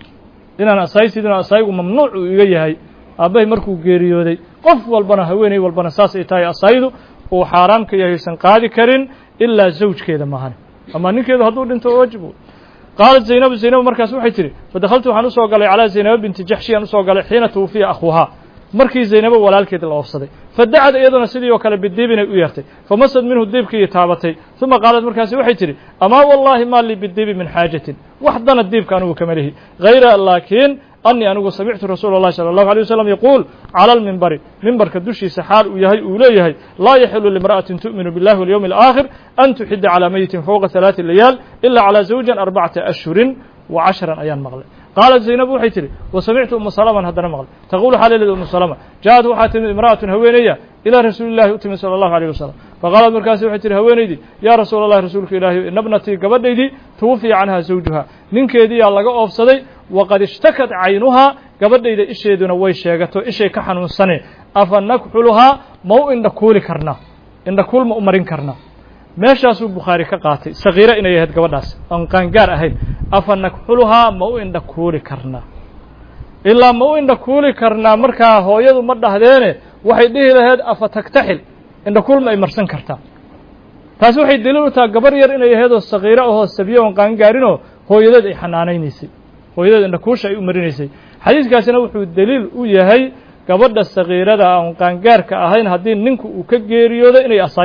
A: sidin oo asaayigu mamnuuc uu iga yahay aabbahay markuu geeriyooday qof walbana haweeney walbana saas ay tahay asaayidu uu xaaraam ka yahay aysan qaadi karin ilaa zawjkeeda maahan ama ninkeedu hadduu dhinto waajib qaalat zaynab markaas waxay tihi fadakhaltu waxaan usoo galay calaa zaynaba binti jaxshi aan usoo galay xiina tuwufiya akhuuhaa markii zaynabo walaalkeed la oofsaday fadacad iyaduna sidii oo kale bidiibinay u yeertay famasad minhu diibkii taabatay uma qaalad markaasi waxay tihi amaa wallaahi maa lii bidiibi min xaajatin wax dana diibka anigu kama lihi hayra laakiin anii anigu samictu rasuula اllahi salى اllahu alيه wasalam yaquul calى lmimbari mimbarka dushiisa xaal uu yahay uu leeyahay laa yaxilu limra'atin tu'minu biاllahi walyawmi alaakhir an tuxida calىa meyitin fowqa 3 layaal ila calىa zawjan 4 ashhurin wa 10 ayaan maqlay qaalat zaynab waxay tihi wasamictu umu salaman haddana maqlay taquulu xaaleeled umu salama ja'ad waxaa timid imra'atun haweeneya ilaa rasuuli llahi u timid sala allahu alayh wasalam faqaalat markaasi waxay tihi haweenaydii yaa rasuula allahi rasuulka ilaahi ina bnatii gabadhaydii tuwufiya canha zawjuha ninkeediiyaa laga oofsaday waqad ishtakat caynuhaa gabadhayda isheeduna way sheegato ishay ka xanuunsane afa nakxuluhaa ma u indhakuuli karnaa indhakuul ma u marin karnaa meeshaasuu bukhaari ka qaatay sagiiro inay ahayd gabadhaas oon qaangaar ahayn afa nakxuluhaa ma u indhakuuli karnaa ilaa ma u indhakuuli karnaa markaa hooyadu ma dhahdeene waxay dhihi lahayd afa taktaxil indhakuul ma ay marsan kartaa taasi waxay daliil u tahay gabar yar inay ahayd oo sagiiro ahoo sabiye oon qaangaarinoo hooyadeed ay xanaanaynaysay hooyadeed indhakuusha ay u marinaysay xadiiskaasina wuxuu daliil u yahay gabadha sagiirada oon qaangaarka ahayn haddii ninku uu ka geeriyoodo inay asaay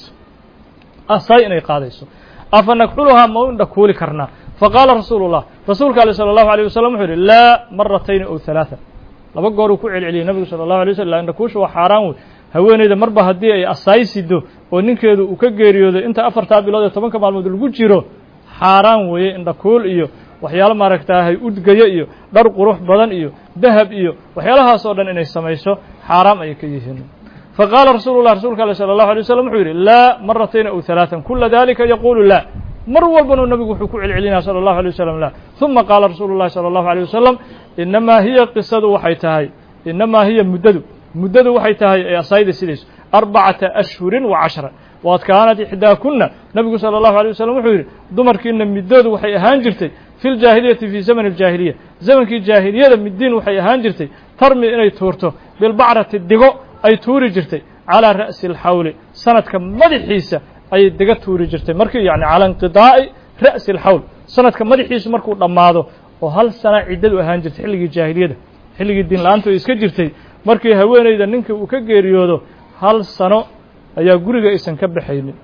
A: inay qaadayso afa nakxuluhaa ma u indhakuuli karnaa faqaala rasuulu llah rasuulka ale salى اllahu alيه wasalam wuxuu yihi laa maratayni ow 3 2 goor uu ku celceliyey nabigu salى اllahu alay waslm indhakuusha waa xaaraan wey haweeneyda marba haddii ay asaay sido oo ninkeedu uu ka geeriyoodo inta 4 bilood ee 10 maalmood lagu jiro xaaraan weeye indhakuul iyo waxyaalo maaragtaahay udgayo iyo dhar qurux badan iyo dahab iyo waxyaalahaas oo dhan inay samayso xaaraam ayay ka yihiin faqaala rasuulu lah rasuulka ale salى اllahu alay waslm wuxuu yidhi laa maratayni ow 3 kula dalika yaquulu la mar walbanu nabigu wuxuu ku celcelinaya salى اllahu alيه wasalam la uma qaala rasuulu llahi salى اllahu alيه wasalam inamaa hiya qisadu waxay tahay inamaa hiya muddadu waxay tahay ee asaayda sidayso 4 ashhurin wa 10 waad kaanat ixdaakuna nabigu salى اllahu alيه wasalam wuxuu yidhi dumarkiina middoodu waxay ahaan jirtay fi ljaahiliyati fii zamani اljaahiliya zamankii jaahiliyada middiin waxay ahaan jirtay tarmi inay tuurto bilbacrati digo ay tuuri jirtay calىa ra'si اlxawli sanadka madaxiisa ayay diga tuuri jirtay markii yani calى inqidaa'i ra'si اlxawl sanadka madaxiisu markuu dhammaado oo 1 sana ciddadu ahaan jirtay xilligii jaahiliyada xilligii diin la-aantu ay iska jirtay markii haweeneyda ninka uu ka geeriyoodo 1 sano ayaa guriga aysan ka baxaynin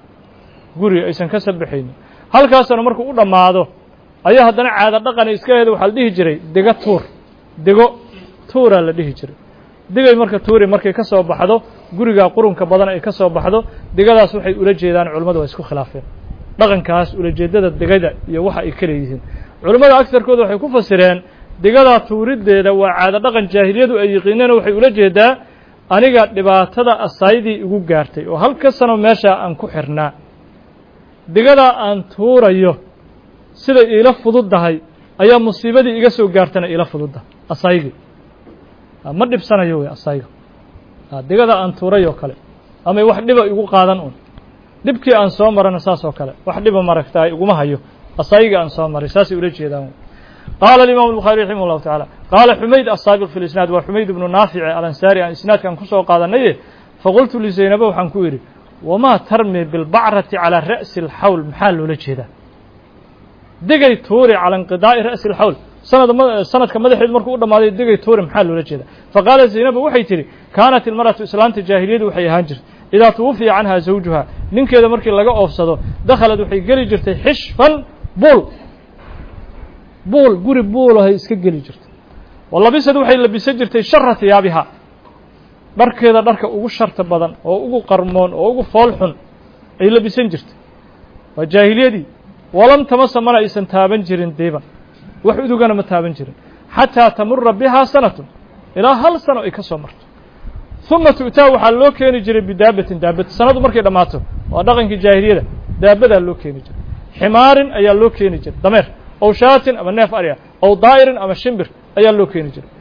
A: halkaas sano markuu u dhammaado ayaa haddana caado dhaqani iska heeda waxaa la dhihi jiray digo tuuraa la dhihi jiray digay marka tuuri markay ka soo baxdo gurigaa qurunka badan ay ka soo baxdo digadaas waxay ula jeedaan culimmadu waa isku khilaafeen dhaqankaas ulajeedada digada iyo waxa ay kala yihiin culimada agtarkooda waxay ku fasireen digada tuurideeda waa caado dhaqan jaahiliyadu ay yiqiineen waxay ula jeedaa aniga dhibaatada asaydii igu gaartay oo halka sano meesha aan ku xirnaa digada aan tuurayo sida ila fududahay ayaa musiibadii iga soo gaartana ila fududa asaygi ma dhibsanayo way asayga digada aan tuurayo kale ama wax dhiba igu qaadan un dhibkii aan soo marana saas oo kale wax dhiba maragtaa iguma hayo asayga aan soo maray saas ula jeedaan قال الإمام البخاري رحمه الله تعالى قال حميد السابق في الإسناد وحميد بن نافع الأنصاري عن إسناد كان كسو قادنيه فقلت لزينب وحن كويري وما ترمي بالبعرة على رأس الحول محل ولا جهدا دقي توري على انقضاء رأس الحول سنة كمدح المركو دمادي دقي توري محل ولا جهدا فقال زينب وحي تري كانت المرأة إسلامة الجاهلية وحي هانجر إذا توفي عنها زوجها من كذا مركي لقى أوفسده دخلت وحي قلي جرتي حشفا بول guri buulahay iska geli jirtay wallabisad waxay labisan jirtay sharra thiyaabiha dharkeeda dharka ugu sharta badan oo ugu qarmoon oo ugu fool xun ay labisan jirtay waa jaahiliyadii walam tamassamana aysan taaban jirin deeban wax udugana ma taaban jirin xataa tamurra bihaa sanatun ilaa hal sano ay ka soo marto uma tu'taa waxaa loo keeni jiray bidaabatin daabad sanadu markay dhammaato waa dhaqankii jaahiliyada daabadaa loo keeni jiray ximaarin ayaa loo keeni jiray dameer أو شاة أما نيف أريا أو طائر أما شمبر أيا لو كيني جري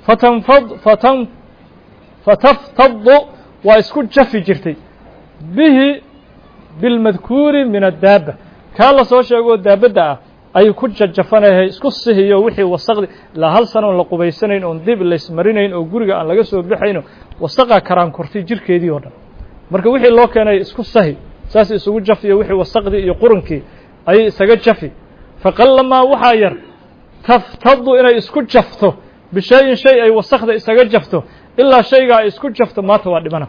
A: فتفتض واسكت جفي جرتي به بالمذكور من الدابة كان سوشي يقول دابة أي كنت جفنا هي اسكسه يوحي وصغد لا هل سنة ولا قبيسنين أو ديب اللي سمرينين أو جورجا أن لقسوا بحينه وصقع كرام كرتي جر كيدي ودا مركب وحي الله كان اسكسه ساس اسكت جفي يوحي وصغد يقرنكي أي سجد جفي فقلما وحاير تفتض إلى اسكت جفته بشيء أي وسخد اسكت جفته إلا شيء اسكت جفته ما توادي بنا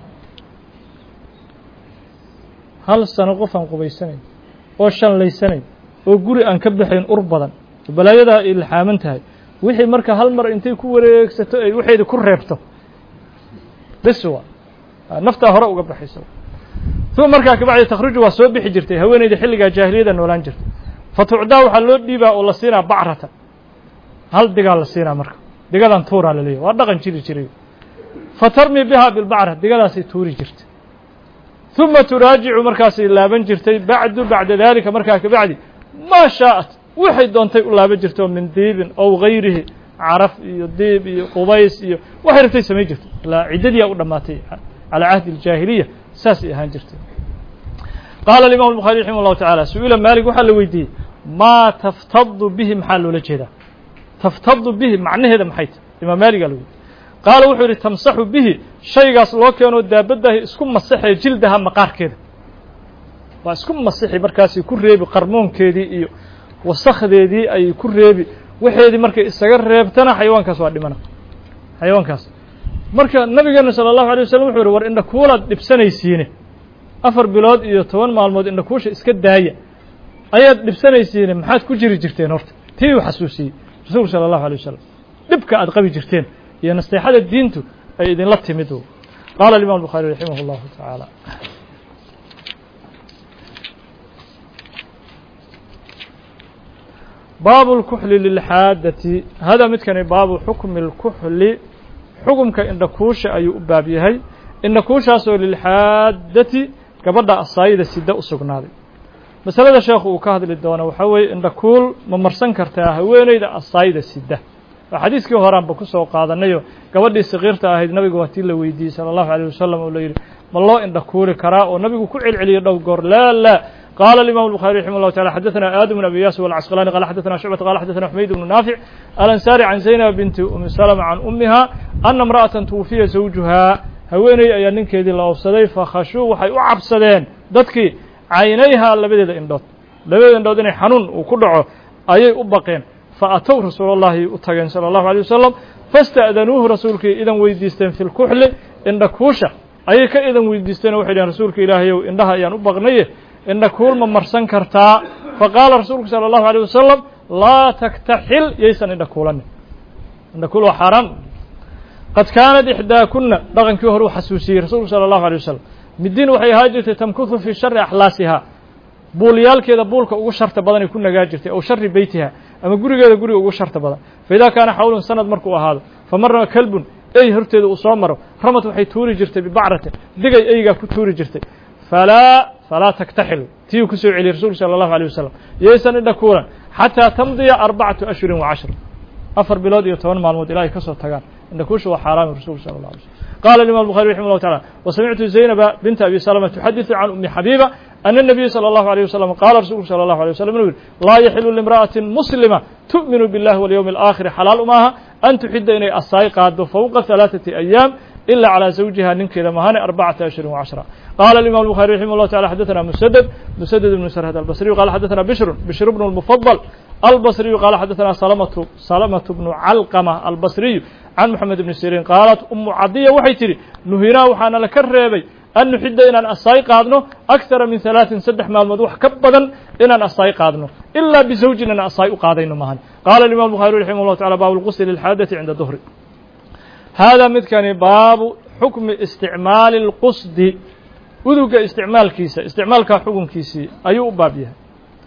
A: هل سنقفن قبيسنين أو شن ليسنين أو جوري أن كبحين أربضا بلا يدا الحامنتها وحي مركا هل مر أنتي كوريك وحي كور ريبته بسوا نفتح هراء وقبحي سوا ثم مركا كبعد تخرج وسوب بحجرتي هوين دي حلقة جاهلية ولا نجرت فتعدا waxaa loo dhiibaa oo la siinaa bacrata hal digaal la siinaa marka digadan tuura la leeyahay waa dhaqan jiray fatarmi biha bil bacra digadaasi tuuri jirtay thumma turaaji'u markaasi laaban jirtay bacda dalika markaa ka bacdi ma shaa'at waxay doontay u laaban jirto min diibin aw ghayrihi caraf iyo diib iyo qubays iyo waxay rabtay samay jirtay la cidadii u dhamaatay ala ahdi al-jahiliya saasi ahaan jirtay قال الإمام البخاري رحمه الله تعالى سئل مالك وحل ويدي ما تفتض به محل ولا جهدا تفتض به معنى هذا محيط الإمام مالك قال وحر تمسح به شيء قاص لو كانوا دابده اسكم مسحي جلدها مقار كده واسكم مسحي markaasi ku reebi qarmoonkeedii iyo wasakhadeedii ay ku reebi waxeedii markay isaga reebtana xayawaankaas waa dhimana xayawaankaas marka nabigeena sallallahu alayhi wasallam wuxuu war inda kuula dhibsanaysiin 4 bilood iyo 10 maalmood inda kuusha iska daaya ayaad dhibsanaysiin maxaad ku jiri jirteen horta tii uu xasuusiyay rasuulka sallallahu alayhi wasallam dhibka aad qabi jirteen iyo nasteexada diintu ay idin la timid qaala al-imam al-bukhari rahimahullah ta'ala باب الكحل للحادة هذا متكن باب حكم الكحل حكم كإن كوش أي بابيهي إن كوش أسول للحادة كبدا الصايد السداء السجنادي مسألة الشيخ وكهد للدوانة وحوي إن كل ممرسن كرتاه وين إذا الصايد السداء الحديث كي هرام بكسو قاعد النيو كبدا الصغير تاهيد نبي قواتيل ويدي صلى الله عليه وسلم ولا يري والله إن كل كراء ونبي كل علي دور لا قال الإمام البخاري رحمه الله تعالى حدثنا آدم بن أبي ياس والعسقلاني قال حدثنا شعبة قال حدثنا حميد بن نافع الأنصاري عن زينب بنت أم سلمة عن أمها أن امرأة توفي زوجها هويني أي ننكيدي الله وفسدي فخشوا وحي أعبسدين دتكي عينيها لبديد إندوت إني حنون وكدعو أي أبقين فأتوا رسول الله أتغين صلى الله عليه وسلم فاستأذنوه رسولك إذن ويديستين في الكحل إن كوشة أي كإذن ويديستين وحيدين رسولك إلهي وإنها أيان أبقنيه إن كل ممرسن كرتا فقال رسولك صلى الله عليه وسلم لا تكتحل يسن إن كولن إن كل حرام قد كانت إحداكن رغم كهر حسوسي رسول صلى الله عليه وسلم من الدين وحي هاجة تمكث في شر أحلاسها buulyaalkeeda buulka ugu sharta badan ay ku nagaa jirtay aw shari beytiha ama gurigeeda guriga ugu sharta badan faidaa kaana xawlun sanad markuu ahaado famarna kalbun ey horteeda uu soo maro ramad waxay tuuri jirtay bibacratin digay eygaa ku tuuri jirtay falaa taktaxilu tiyuu ku soo celiyey rasuulku sala allahu alayh wasalam yaysan indha kuulan xataa tamdiya 4 ashhurin wa10 4 bilood iyo 10 maalmood ilaahay ka soo tagaan indha kuusha waa xaaraami rasuulku sala allah alay wasalam قال الإمام البخاري رحمه الله تعالى وسمعت زينب بنت أبي سلمة تحدث عن أم حبيبة أن النبي صلى الله عليه وسلم قال رسول صلى الله عليه وسلم لا يحل لامرأة مسلمة تؤمن بالله واليوم الآخر حلال معها أن تحد إلي السائقات فوق 3 أيام إلا على زوجها ننكي لمهان 4 أشهر و10 قال الإمام البخاري رحمه الله تعالى حدثنا مسدد بن سرهد البصري قال حدثنا بشر بن المفضل البصري قال حدثنا سلمة بن علقمة البصري عن محمد بن سيرين قالت أم عدية waxay tiri nuhina waxaana la ka reebay an nuxida inaan asay qaadno akthar min 3 maalmood wax ka badan inaan asay qaadno illa bi zawjina aan asay u qaadayno maahan qala al-imam al-bukhari rahimahullah ta'ala bab al-ghusl lil-hadathi 'inda dhuhri hada midkani bab hukm isticmaal al-qusd uduga isticmaalka xukunkiisi ayuu u baab yahay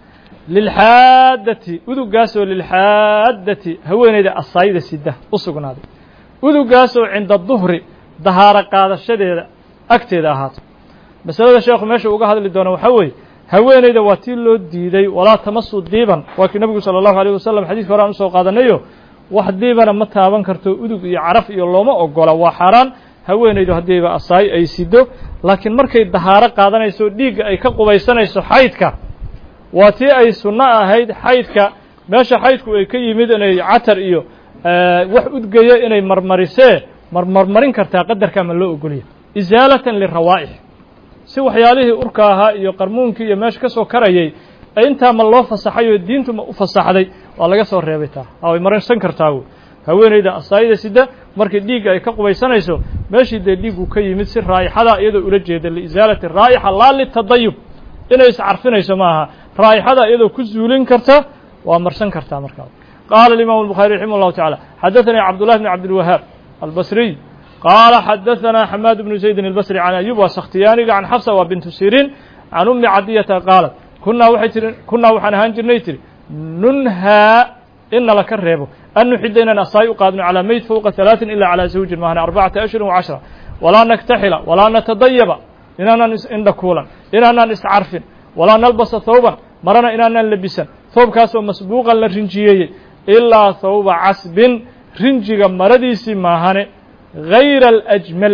A: lil-hadathi udugaasoo lil-hadathi haweeneyda asayda sida u sugnaaday udugaasoo cinda duhri dahaaro qaadashadeeda agteeda ahaato masalada sheekhu meesha uga hadli doono waxaa weeye haweeneyda waa tii loo diiday walaa tamasu diiban waa kii nabigu sala allahu alayh wasalam xadiiska hore aan usoo qaadanayo wax diibana ma taaban karto udug iyo caraf iyo looma ogola waa xaaraan haweeneydu haddiiba asaay ay sido laakiin markay dahaaro qaadanayso dhiigga ay ka qubaysanayso xaydka waa tii ay sunno ahayd xaydka meesha xaydku ay ka yimid inay catar iyo wax udgeeyo inay marmarisee marmarin kartaa qadarkaa ma loo ogolya isaalatan lirawaa'ix si waxyaalihii urka ahaa iyo qarmuunkii iyo meesha ka soo karayay intaa ma loo fasaxay oo diintu ma u fasaxday waa laga soo reebay taa way marinsan kartaa haweeneyda asaayida sida markii dhiigga ay ka qubaysanayso meeshii dee dhiiggu ka yimid si raa'ixada iyadoo ula jeeda liisaalati raa'ixa laa litadayub inay iscarfinayso maaha raa'ixada iyadoo ku zuulin karta waa marsan kartaa markaa قال الإمام البخاري رحمه الله تعالى حدثنا عبد الله بن عبد الوهاب البصري قال حدثنا حماد بن زيد البصري عن أيوب والسختياني عن حفصة وبنت سيرين عن أم عدية قالت كنا وحن هانجرنيتر ننهى إن لك الريبو أن نحدينا نصاي قادنا على ميت فوق 3 إلا على زوج معنا 4 أشهر و10 ولا نكتحل ولا نتضيب إننا ندكولا إننا نستعرف ولا نلبس ثوبا مرنا إننا نلبسا ثوب كاسو مسبوقا لرنجيي إلا ثوب عسب رنجيغا مرديسي ماهاني غير الأجمل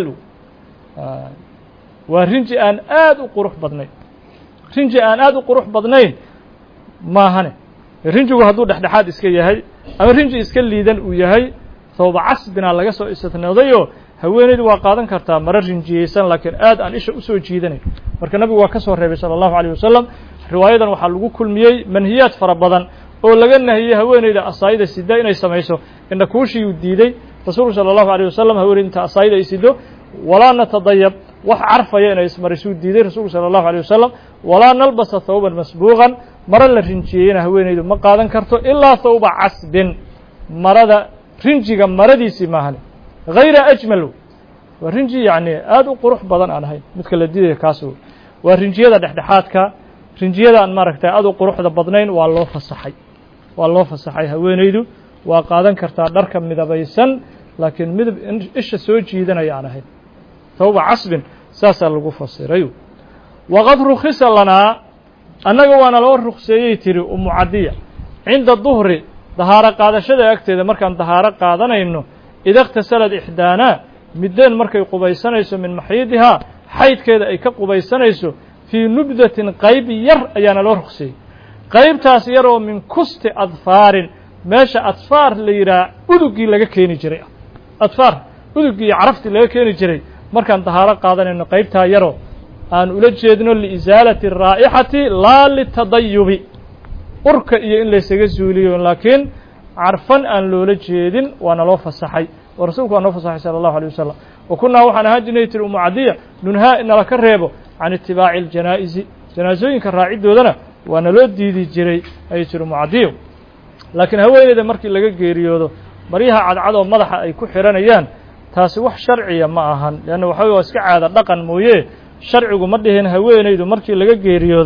A: ورنجي أن آد قروح بدنين رنجي أن آد قروح بدنين ماهاني رنجيغو هدو دحدحاد اسكا يهي أما رنجي اسكا ليدان او يهي ثوب عسبنا لغا سو استثناديو haweeneydu waa qaadan kartaa mara rinjiyeysan laakiin aad aan isha usoo jiidanay marka nabigu waa ka soo reebay sala allahu alayh wasalam riwaayadan waxaa lagu kulmiyey manhiyaad fara badan oo laga nahiyey haweeneyda asaayida sida inay samayso indha kuushiyuu diiday rasuulku sala allahu alayh wasalam haweeneyda inta asaayida ay sido walaa natadayab wax carfaya inay ismarisuu diiday rasuulku sala allahu alayh wasalam walaa nalbasa thawban masbuuqan mara la rinjiyeyna haweeneydu ma qaadan karto ilaa thawba casbin marada rinjiga maradiisii maahan غayra ajmalu waa rinji yacni aad u qurux badan aan ahayn midka la diidaya kaas waa rinjiyada dhexdhexaadka rinjiyada aan maaragtay aad u quruxda badnayn waa loo fasaxay haweeneydu waa qaadan kartaa dharka midabaysan laakiin midab isha soo jiidanaya aan ahayn thawba casbin saasaa lagu fasiray waqad rukhisa lanaa annaga waana loo rukseeyey tiri umu cadiya cinda duhri dahaaro qaadashada agteeda markaan dahaaro qaadanayno ida اktasalad ixdaanaa middeen markay qubaysanayso min maxiidihaa xaydkeeda ay ka qubaysanayso fii nubdatin qayb yar ayaana loo ruqseeyey qaybtaas yar oo min kusti adfaarin meesha adfaar la yidhaha udugii laga keeni jiray adfaar udugii iyo caraftii laga keeni jiray markaan dahaaro qaadanayno qaybtaa yaroo aan ula jeedno liisaalati raa'ixati laa litadayubi urka iyo in laysaga zuuliyo laakiin carfan aan loola jeedin waana loo fasaxay oo rasuulku waa noo fasaxay sala allahu alay wasalam wa kunnaa waxaan ahaan jirnay tiri umu cadiya nunhaa inala ka reebo can itibaaci aljanaa'izi janaasooyinka raacidoodana waa naloo diidi jiray ayay tiri umu cadiyo laakiin haweeneyda markii laga geeriyoodo maryaha cadcad oo madaxa ay ku xihanayaan taasi wax sharciya ma ahan leanna waxa waa iska caada dhaqan mooye sharcigu ma dhihin haweeneydu markii laga geeriyoodo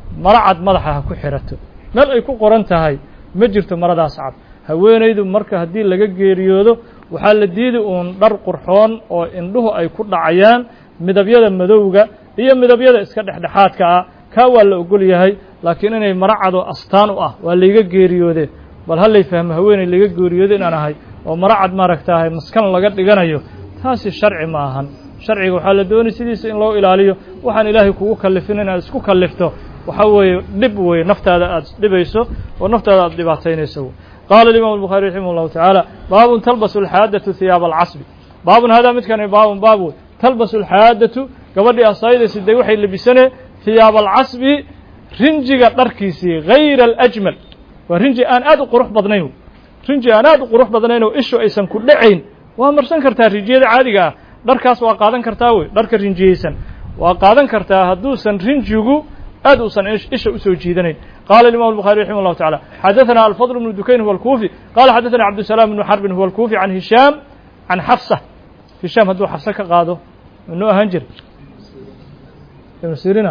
A: mara cad madaxa ha ku xirato meel ay ku qoran tahay ma jirto maradaas cad haweenaydu marka haddii laga geeriyoodo waxaa la diidi uun dhar qurxoon oo indhuhu ay ku dhacayaan midabyada madowga iyo midabyada iska dhexdhexaadka ah kaa waa la ogol yahay laakiin inay mara cado astaan u ah waa layga geeriyoodeen bal hallay fahmo haweenay laga geeriyoodo inaan ahay oo mara cad maaragtaahay maskan laga dhiganayo taasi sharci ma ahan sharciga waxaa la doonay sidiisa in loo ilaaliyo waxaan ilaahay kugu kallifin inaad isku kallifto waxaa weeye dhib weeye naftaada aad dhibayso oo naftaada aad dhibaataynayso qaala الإمام البخاري رحimه الله taعالى baab talbas الxaadaةu ثiyaab الcasbi baabun hadaa midkani baabun baab wey talbas الxaadaةu gabadhii asayda siday waxay labisane ثiyaab الcasbi rinjiga dharkiisii غayra الأjmal waa rinji aan aad u qurux badnayn rinji aan aad u qurux badnayn oo ishu aysan ku dhacayn waa marsan kartaa rinjiyada caadiga ah dharkaas waa qaadan kartaa wey dharka rinjiyeysan waa qaadan kartaa hadduusan rinjigu aad uusan isha usoo jiidanayn قال الإمام البخاري رحمه الله تعالى حدثنا الفضل بن دكين هو الكوفي قال حدثنا عبد السلام بن حرب هو الكوفي عن هشام عن حفصة هشام هدو حفصة كقاده إنه هنجر ابن سيرنا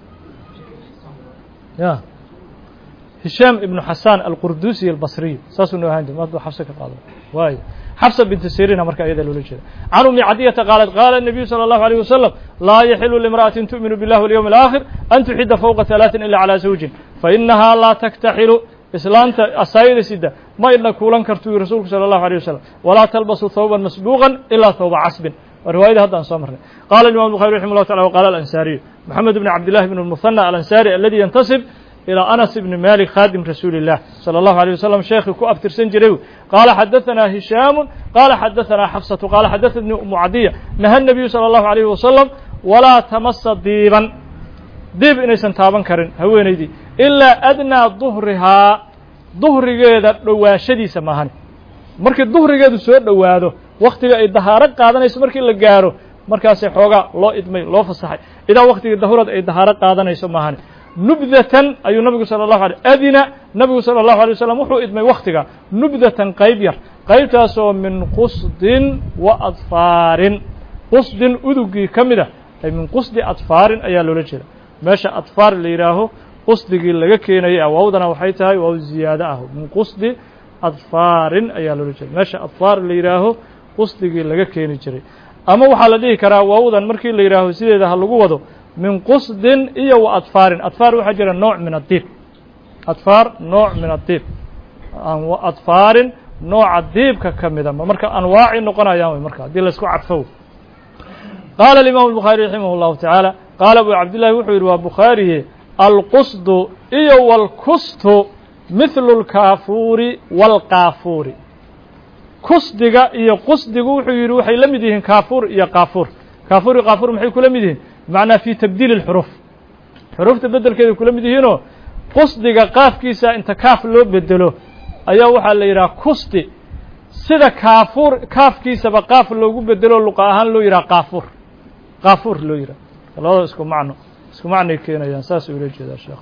A: يا هشام ابن حسان القردوسي البصري ساس إنه هنجر ما هدو حفصة كقاده واي حفصة بنت سيرين مركا أيضا لولجها عن أم عدية قالت قال النبي صلى الله عليه وسلم لا يحل لامرأة تؤمن بالله واليوم الآخر أن تحد فوق 3 إلا على زوج فإنها لا تكتحل إسلامت السيدة سيدة ما إلا كولان كرتوي رسولك صلى الله عليه وسلم ولا تلبس ثوبا مسبوغا إلا ثوب عصب ورواية هذا أنصامر قال الإمام البخاري رحمه الله تعالى وقال الأنساري محمد بن عبد الله بن المثنى الأنساري الذي ينتسب إلى أنس بن مالك خادم رسول الله صلى الله عليه وسلم شيخ كأبتر سنجريو قال حدثنا هشام قال حدثنا حفصة قال حدثني أم عدية نهى النبي صلى الله عليه وسلم ولا تمس ضيبا ضيب إنسان تابن كرن هوينيدي إلا أدنى ظهرها ظهرgeeda dhawaashadiisa maahan markii ظهرgeedu soo dhawaado waqtiga ay dahaarad qaadanayso markii la gaaro markaas xooga loo idmay loo fasaxay ila waqtiga dahurad ay dahaarad qaadanayso maahan nubdatan ayuu nabigu sallallahu alayhi adina nabigu sallallahu alayhi wasallam wuxuu idmay waqtiga nubdatan qayb yar qaybtaas oo min qusdin wa adfarin qusdin udugi kamida ay min qusdi adfarin ayaa loola jeeda meesha adfar la yiraaho qusdigii laga keenayay awawdana waxay tahay waa ziyaado ah min qusdi adfarin ayaa loola jeeda meesha adfar la yiraaho qusdigii laga keeni jiray ama waxaa la dhihi karaa waawdan markii la yiraaho sideeda ha lagu wado من قصد إيه وأطفار أطفار وحجر نوع من الطيب أطفار نوع من الطيب أطفار نوع الطيب ككمدا مركا أنواع نقنا يوم مركا دي لسكو عرفوا قال الإمام البخاري رحمه الله تعالى قال أبو عبد الله وحير وبخاري القصد إيه والقسط مثل الكافور والقافور قصدك إيه قصدك وحير وحي لم يدهن كافور إيه قافور كافور قافور محي كل مدهن معنى في تبديل الحروف حروف تبدل كذا كل مدهينه قصدك قاف كيسا انت كاف لو بدله ايا waxa la yiraahdo qusti sida kaafur kaaf kiisa ba qaaf loogu bedelo luqa ahaan loo yiraahdo qaafur loo yiraahdo loo isku macno keenayaan saas uu leeyahay sheekh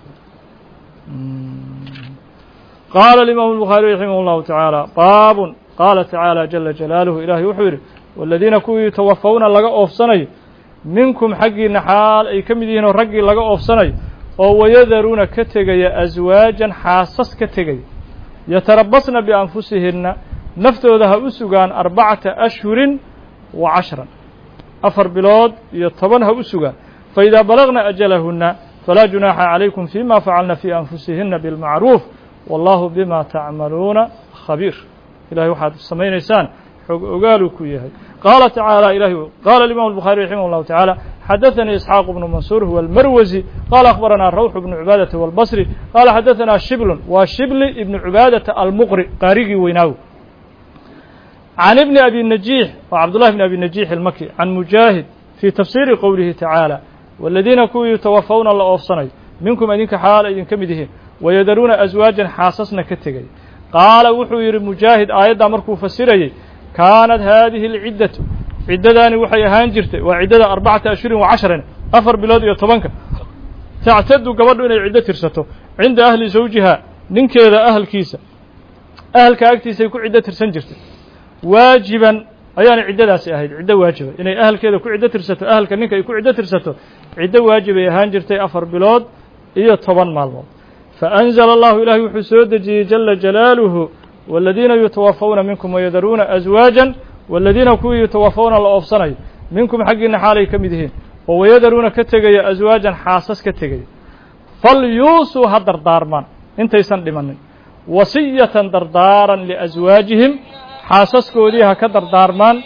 A: قال الإمام البخاري رحمه الله تعالى باب قال تعالى جل جلاله إلهي وحير والذين كوي يتوفون لغا اوفسنay minkum xaggiina xaal ay ka mid yihiin oo raggii laga oofsanay oo wayadaruuna ka tegaya aswaajan xaasas ka tegaya yatarabasna bianfusihinna naftooda ha u sugaan 4 ashhurin wa 10 afar bilood iyo 10 ha u sugaan faidaa balagna ajalahunna falaa junaaxa calaykum fima facalna fi anfusihinna bilmacruuf wallahu bima tacmaluuna khabiir ilahay waxaad samaynaysaan xog ogaalu ku yahay قال تعالى إلهي قال الإمام البخاري رحمه الله تعالى حدثني إسحاق بن منصور هو المروزي قال أخبرنا روح بن عبادة والبصري قال حدثنا شبل وشبل ابن عبادة المقري قارئي ويناو عن ابن أبي النجيح وعبد الله بن أبي النجيح المكي عن مجاهد في تفسير قوله تعالى والذين كوا يتوفون الله أوفصني منكم أدينك حال أدين كمده ويدرون أزواجا حاسسنا كتغي قال وحوير مجاهد آيات مركو فسيري كانت هذه العدة عدداني وحي هانجرتي وعدد 4 أشهر و10 أفر بلاد يطبنك تعتد قبل إن العدة ترسته عند أهل زوجها ننكذا أهل كيسة أهل كاكتيسة يكون عدة ترسنجرتي واجبا أيان عدة سيأهل عدة واجبة إن أهل كذا يكون عدة ترسته أهل كنك يكون عدة ترسته عدة واجبة هانجرتي أفر بلاد iyo 10 maalmood فأنزل الله إلهي وحسود جل جلاله والذين يتوفون منكم ويذرون أزواجا والذين كوي يتوفون الأوفصني منكم حقنا حالي كمدهين ويذرون كتغي أزواجا حاسس كتغي فليوصوا هدر دارمان انت يسان لمن وصية دردارا لأزواجهم حاسس كوديها كدر دارمان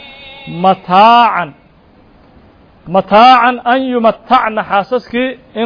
A: متاعا أن يمتعن حاسسك إن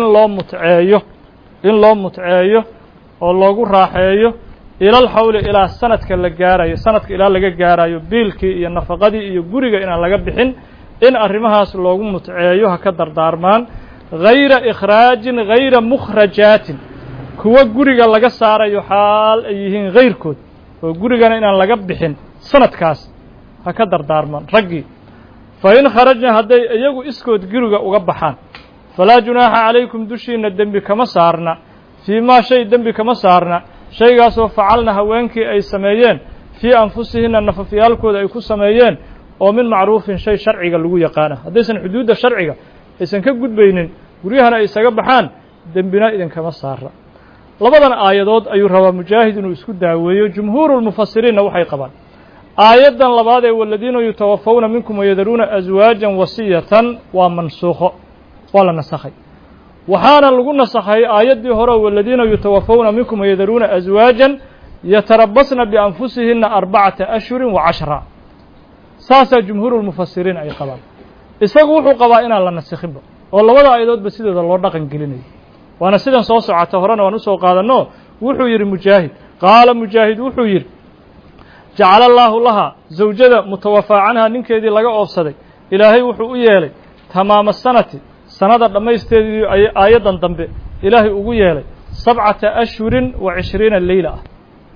A: لو متعايه oo loogu raaxeeyo ila xawle ila sanadka la gaarayo sanadka ila laga gaarayo biilkii iyo nafaqadii iyo guriga inaan laga bixin in arrimahaas loogu mutceeyo ha ka dardaarmaan ghayra ikhraajin ghayra mukhrajaatin kuwa guriga laga saarayo xaal ay yihiin ghayrkood oo gurigana inaan laga bixin sanadkaas ha ka dardaarmaan raggi fa in kharajna haday iyagu iskood guriga uga baxaan falaa junaaha calaykum dushiina dembi kama saarna fii maa shay dembi kama saarna shaygaasoo facalna haweenkii ay sameeyeen fii anfusihinna nafafyaalkooda ay ku sameeyeen oo min macruufin shay sharciga lagu yaqaana haddaysan xuduudda sharciga aysan ka gudbaynin guryahana ay isaga baxaan dembina idinkama saara labadan aayadood ayuu rabaa mujaahid inuu isku daaweeyo jumhuurulmufasiriinna waxay qabaan aayaddan labaad ee waladiina yutawafawna minkum wayadaruuna aswaajan wasiyatan waa mansuukho waa la nasakhay waxaana lagu nasakhay aayaddii hore waladiina yutawafawna minkum wayadaruuna aswaajan yatarabasna bianfusihinna 4 ashhurin wa 10 saasaa jumhuurulmufasiriin ay qabaan isagu wuxuu qabaa inaan la nasikhinba oo labada aayadoodba sidooda loo dhaqan gelinayo waana sidan soo socota horena waan usoo qaadanno wuxuu yidhi mujaahid qaala mujaahid wuxuu yidhi jacala allaahu laha zawjada mutawafaa canha ninkeedii laga oofsaday ilaahay wuxuu u yeelay tamaama sanati sanada dhammaysteedii aayaddan dambe ilaahay ugu yeelay 7 ashhurin wa 20 leyla ah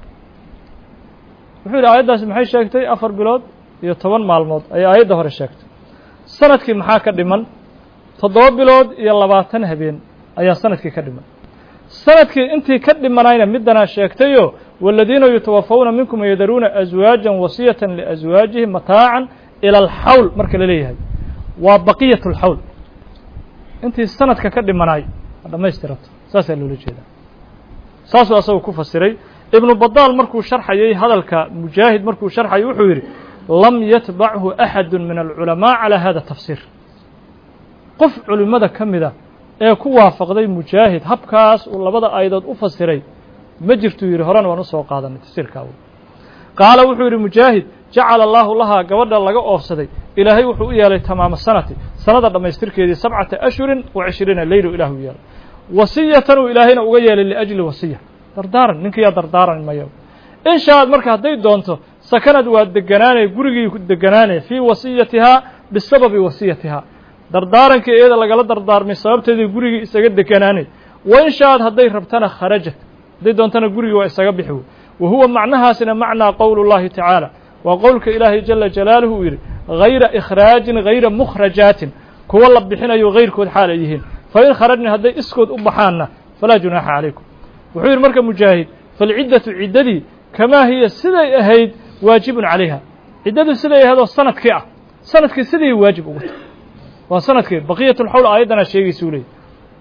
A: wuxuu yidhi aayaddaasi maxay sheegtay 4 bilood iyo 10 maalmood ayay aayadda hore sheegtay sanadkii maxaa ka dhiman 7 bilood iyo 20 habeen ayaa sanadkii ka dhiman sanadkii intii ka dhimanayna midana sheegtayo waladiina yutawafawna minkum yadaruuna aswaajan wasiyatan liaswaajihim mataacan ila alxawl marka la leeyahay waa baqiyatu alxawl intii sanadka ka dhimanay dhamaystirato saasaa loola jeedaa saasuu asagu ku fasiray ibnu badaal markuu sharxayay hadalka mujaahid markuu sharxayay wuxuu yidhi lam yatbachu axadu min alculamaa calaa hada tafsiir qof culimmada ka mida ee ku waafaqday mujaahid habkaas uu labada aayadood u fasiray ma jirtuu yidhi horena waan usoo qaadanay tafsiirkaa wey qaala wuxuu yidhi mujaahid jacala allaahu lahaa gabadha laga oofsaday ilaahay wuxuu u yeelay tamaama sanati sanada dhammaystirkeedii 7 ashhurin wa 20 leylu ilaahu yeelay wasiyatan uu ilaahayna uga yeelay liajli wasiya dardaaran ninkiyaa dardaaran mayo in shaad marka hadday doonto sakanad waa deganaanay gurigii deganaanay fii wasiyatihaa bisababi wasiyatihaa dardaarankii iyada lagala dardaarmay sababteedii gurigii isaga deganaanay wa in shaad hadday rabtana kharajat hadday doontana gurigii waa isaga bixi wa huwa macnahaasina macnaa qowlu llahi tacaala waa qowlka ilaahay jala jalaaluhu uu yidhi hayra ikhraajin hayra mukhrajaatin kuwa la bixinayo hayrkood xaal ay yihiin fa in kharajna hadday iskood u baxaanna falaa junaaxa calaykum wuxuu yidhi marka mujaahid falciddatu ciddadii kamaa hiya siday ahayd waajibun calayha ciddadu siday ahayd oo sanadkii ah sanadkii siday waajib ugu tahay waa sanadkii baqiyatu lxawl aayaddana sheegaysuu leeyay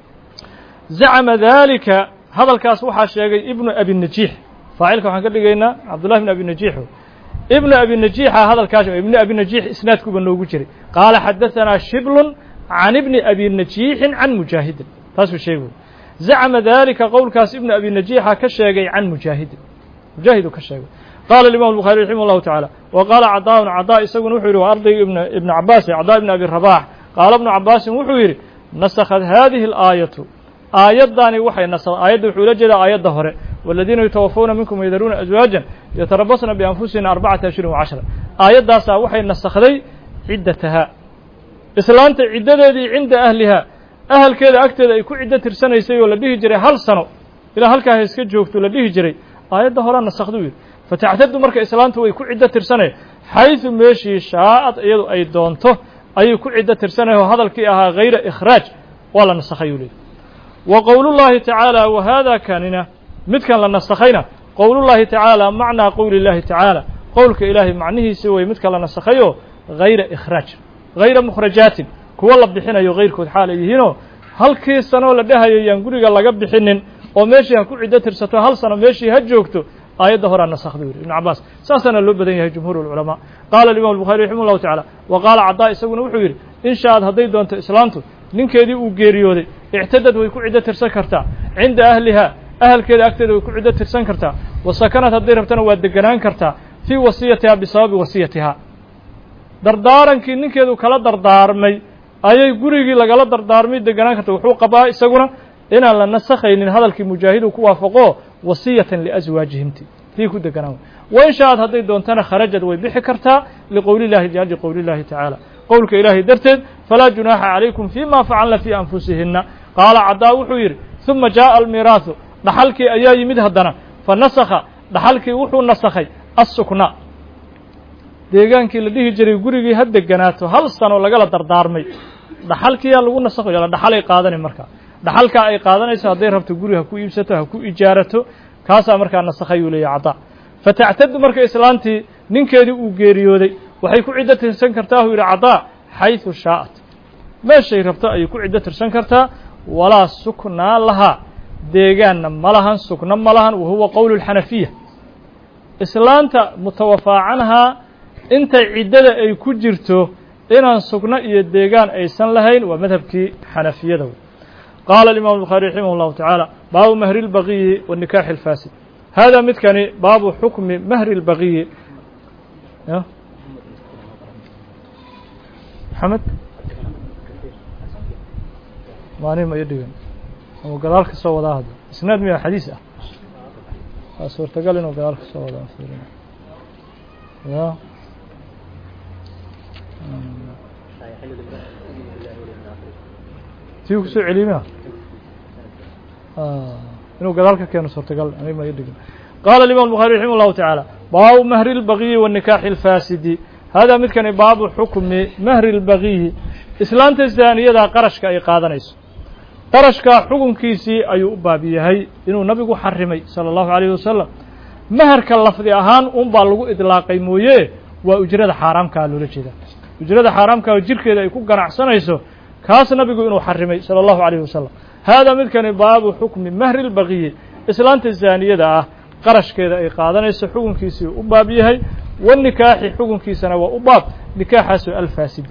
A: zacama daalika hadalkaas waxaa sheegay ibnu abi najiix faacilka waxaan ka dhigaynaa cabdullahi ibn abi najiix ibnu abi najiixa hadalkaas ibnu abi najiix isnaadkuba noogu jiray qaala xadahanaa shiblun can ibni abi najiixin can mujaahidin taasuu sheegay zacama daalika qowlkaas ibnu abi najiixa ka sheegay can mujaahidin mujaahiduu ka sheegay qaala imam الbuخaarي raximah الlahu taعalى wa qaala cadaa cadaa isaguna wuxuu yidhi waa ardayga ibnu cabaas cadaa ibn abi rabax qaala ibnu cabaasin wuxuu yidhi nasakhat hadihi اlaayaةu aayaddaani waxay nasakh aayadda wuxuu la jeedaa aayadda hore waladiina yutawafawna minkum wayadaruuna aswaajan yatarabasna bianfusihina 4 ashhurin wa 10 aayaddaasaa waxay nasakhday ciddatahaa islaanta ciddadeedii cinda ahlihaa ahalkeeda agteeda ay ku ciddo tirsanaysay oo la dhihi jiray 1 sano ilaa halkaa ha iska joogto la dhihi jiray aayadda horaa nasakhdu yidhi fatactadu marka islaantu way ku ciddo tirsanay xayثu meeshii shaa'ad iyadu ay doonto ayay ku ciddo tirsanay oo hadalkii ahaa hayra ikhraaj waa la nasakhay uu leeyahy wa qowlullahi tacaala wa haadaa kanina midkan la nasakhayna qowlullahi tacaala macnaa qowli llahi tacaala qowlka ilaahay macnihiisi way midka la nasakhayo hayra ikhraaj hayra mukhrajaatin kuwa la bixinayo hayrkood xaal ay yihiinoo halkii sano la dhahayo yaan guriga laga bixinin oo meeshii ha ku ciddo tirsato hal sano meeshii ha joogto aayadda horaa nasakhda yidhi ibnu cabbaas saasaana loo badan yahay jumhuur ulculamaa qaala alimam albukhari raximah llahu tacala wa qaala cadaa isaguna wuxuu yidhi in shaaad hadday doonto islaantu ninkeedii uu geeriyooday ictadad way ku ciddo tirsan kartaa cinda ahlihaa ahalkeeda agteeda way ku ciddo tirsan kartaa wa sakanad hadday rabtana waa deganaan kartaa fii wasiyatihaa bisababi wasiyatihaa dardaarankii ninkeedu kala dardaarmay ayay gurigii lagala dardaarmay deganaan karta wuxuu qabaa isaguna inaan la nasakhaynin hadalkii mujaahidu ku waafaqo wasiyatan liaswaajihimti tii ku deganaan wain shaaad hadday doontana kharajad way bixi kartaa liqowli llahi liajli qowli llahi tacaala qowlka ilaahay darteed falaa junaaxa calaykum fima facalna fii anfusihinna qaala cadaa wuxuu yidhi uma jaaءa almiiraahu dhaxalkii ayaa yimid haddana fa nasakha dhaxalkii wuxuu nasakhay assukna deegaankii la dhihi jiray gurigii ha deganaato hal sano lagala dardaarmay dhaxalkiyaa lagu nasakhayo la dhaxalay qaadanay markaa dhaxalkaa ay qaadanayso hadday rabto guri ha ku iibsato ha ku ijaarato kaasaa markaa nasakhayuu leeyahy cadaa fatactadu marka islaantii ninkeedii uu geeriyooday waxay ku ciddo tirsan kartaa uu yidhi cadaa xayثu shaa'at meeshay rabto ayay ku ciddo tirsan kartaa walaa suknaa lahaa deegaanna ma lahan sukno ma lahan wa huwa qowlu اlxanafiya islaanta mutawafaa canhaa intay ciddada ay ku jirto inaan sugno iyo deegaan aysan lahayn waa madhabkii xanafiyada qaala alimam الbukhaari raximah اllahu tacaala baabu mahri اlbaqiyi wanikaaxi اlfaasid hada midkani baabu xukmi mahri اlbaqiyi maxamed maani ma iyo dhigan ama gadaal ka soo wadaa hadda isnaad miya xadiis ah waa suurtagal inuu gadaal ka soo wadaa ya tii kusoo celimiya inuu gadaal ka keeno suurtagal ani ma iyo dhigan qaala alimam الbukhaari raximah اllahu tacaala baabu mahri اlbaqiyi wanikaaxi اlfaasidi hada midkani baabu xukmi mahri اlbaqiyi islaanta zaaniyadaa qarashka ay qaadanayso qarashkaa xukunkiisii ayuu u baab yahay inuu nabigu xarimay salى اllahu عalayه wasalam maharka lafdi ahaan un baa lagu idlaaqay mooye waa ujrada xaaraamkaa loola jeeda ujrada xaaraamkaa jirkeeda ay ku ganacsanayso kaas nabigu inuu xarimay salى اllahu عalayه wasalam hada midkani baabu xukmi mahri اlbaqiyi islaanta zaaniyada ah qarashkeeda ay qaadanayso xukunkiisii u baab yahay wanikaaxi xukunkiisana waa u baab nikaaxaasu alfaasidi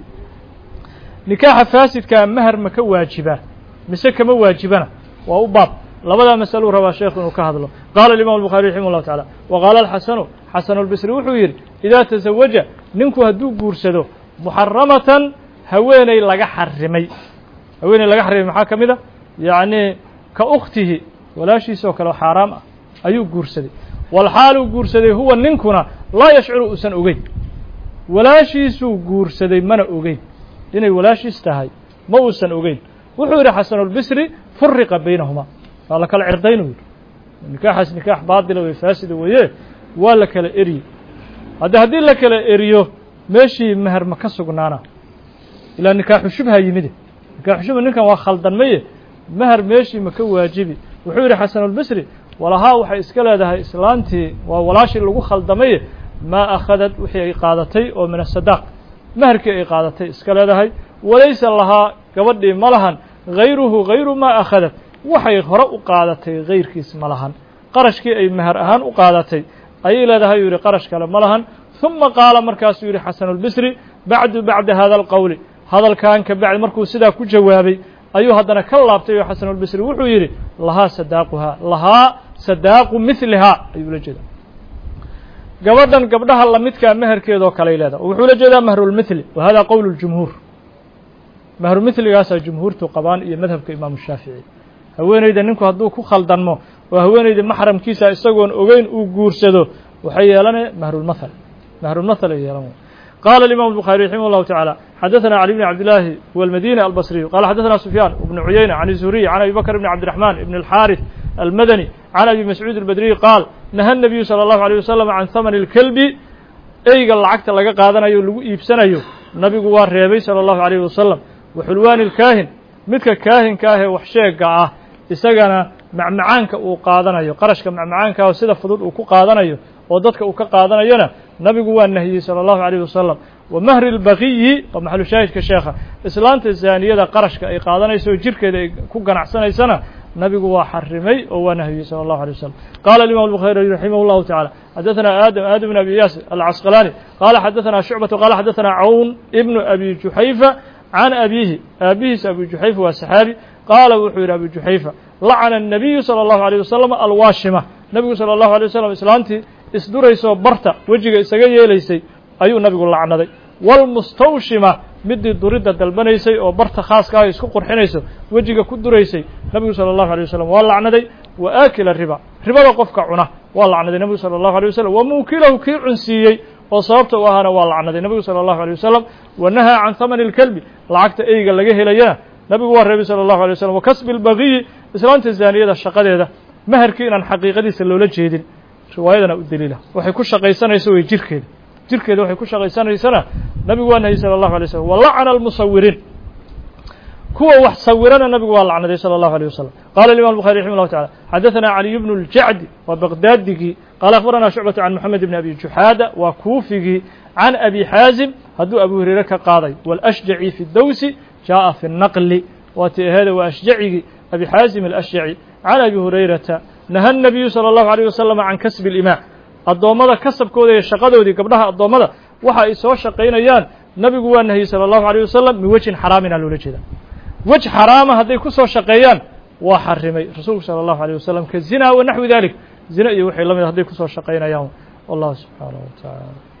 A: nikaaxa faasidkaa mahar ma ka waajibaa mise kama waajibana waa u baab labadaa masaluu rabaa sheekhu inuu ka hadlo qaala alimam الbukhaari raximah اllahu taعala wa qaala alxasanu xasanu اlbisri wuxuu yidhi idaa tasawaja ninku hadduu guursado muxaramatan haweeney laga xarimay haweeney laga xarimay maxaa ka mid a yacni ka ukhtihi walaashiisa oo kale xaaraam ah ayuu guursaday walxaaluu guursaday huwa ninkuna laa yashcuru uusan ogeyn walaashiisuu guursaday mana ogeyn inay walaashiis tahay ma uusan ogeyn wuxuu yidhi xasanulbisri furiqa baynahumaa waa la kala cirdayn u yidhi nikaaxaas nikaax baatila wey faasida weeye waa la kala eriyey haddii la kala eriyo meeshii meher ma ka sugnaana ilaa nikaaxu shubha yimide nikaaxu shubha ninkan waa khaldan maye meher meeshii ma ka waajibi wuxuu yidhi xasanulbisri walahaa waxay iska leedahay islaantii waa walaashii lagu khaldamaye maa akhadad wixii ay qaadatay oo min asadaaq meherkii ay qaadatay iska leedahay walaysa lahaa gabadhii ma lahan hayruhu hayru maa akhadad waxay hore u qaadatay hayrkiis ma lahan qarashkii ay meher ahaan u qaadatay ayay leedahay yuu yihi qarash kale ma lahan ثuma qaala markaasuu yihi xasanulbisri bacda hada alqowli hadalkan ka bacdi markuu sidaa ku jawaabay ayuu haddana ka laabtay oo xasanulbisri wuxuu yidhi lahaa sadaaquhaa lahaa sadaaqu milihaa ayuu la jeedaa gabadhan gabdhaha lamidkaa meherkeedoo kaley leedaha wuxuu la jeedaa mahrulmithli wa hada qowl اljumhuur mahrumithligaasaa jumhuurtu qabaan iyo madhabka imaamu shaafici haweeneyda ninku hadduu ku khaldanmo oo haweeneyda maxramkiisa isagoon ogeyn uu guursado waxay yeelanaya mahrulmathal ay yeelan قال الإمام البخاري رحمه الله تعالى حدثنا علي بن عبد الله هو المديني البصري قال حدثنا سفيان بن عيينة عن الزهري عن أبي بكر بن عبد الرحمن بن الحارث المدني عن أبي مسعود البدري قال نهى النبي صلى الله عليه وسلم عن ثمن الكلب أيق العقد لقى قادنا يلقو إبسنا نبي قوار ريبي صلى الله عليه وسلم وحلوان الكاهن مثل كاهن وحشيق إساقنا معمعانك وقادنا قرشك معمعانك وسيدة فضول وكو قادنا وددك وكا قادنا نبي قوان نهي صلى الله عليه وسلم ومهر البغي ومحل شاهد كشيخة islaanta zaaniyada qarashka ay qaadanayso jirkeeda ay ku ganacsanaysana nabigu waa xarimay oo waa nahiyey sala allahu alay wasalam qaala alimam الbukhari raximah اllahu tacala xadaثana aadam bn abi iyas alcasqalani qala xadaثana shucbatu qala xadaثana cawn ibnu abi juxayfa can abihi aabihiis abi juxayfa waa saxaabi qaala wuxuu yidhi abi juxayfa lacana الnabiyu salى اllahu alيyه wasalam alwaashima nabigu salى اllahu alيه wasalam islaantii isduraysoo barta wejiga isaga yeelaysay ayuu nabigu lacnaday wاlmustawshima midii duridda dalbanaysay oo barta khaaska ah isku qurxinayso wejiga ku duraysay nabigu salى اllahu alيه wasalam waa lacnaday wa aakila riba ribada qofka cuna waa lacnaday nebigu salى اllahu alيه wasalam wa muukilahu kii cunsiiyey oo sababta u ahaana waa lacnaday nebigu salى اllahu alيه wasalam wa nahaa can hamani اlkelbi lacagta eyga laga helayana nabigu waa reebay salى اllahu alيه wasalam wa kasbi اlbagiyi islaanta zaaniyada shaqadeeda maharkii inaan xaqiiqadiisa loola jeedin riwaayadana u daliila waxay ku shaqaysanayso way jirkeeda waxay ku shaqaysanaysana nabigu waa nahiyey salى اllahu alay wasalam wa lacana almusawiriin kuwa wax sawirana nabigu waa lacnaday salى اllahu alيه wasalam qala imam الbukhari raximah اllahu taعala xadaثana caliy bnu اljacdi waa baqdaadigii qaala akhbarana shucbatu can moxamed bn abi juxaada waa kuufigii can abi xaazim hadduu abu hurayre ka qaaday wاlashjaci fi dawsi jaءa fi الnaqli waati aheeda waa ashjacigii abi xaazim alashjaci can abi hurayrata naha الnabiyu salى اllahu alيه wasalam can kasbi اlimaa addoommada kasabkooda iyo shaqadoodii gabdhaha addoommada waxa ay soo shaqaynayaan nabigu waa nahiyey salى اllahu alيه wasalam min wejhin xaraamina loola jeeda wej xaraama hadday ku soo shaqeeyaan waa xarimay rasuulku salى اllahu alيه wasalam ka zina wa naxwi dalik zina iyo wixii la mid hadday ku soo shaqaynayaan wallahu subxaanaه wa taعala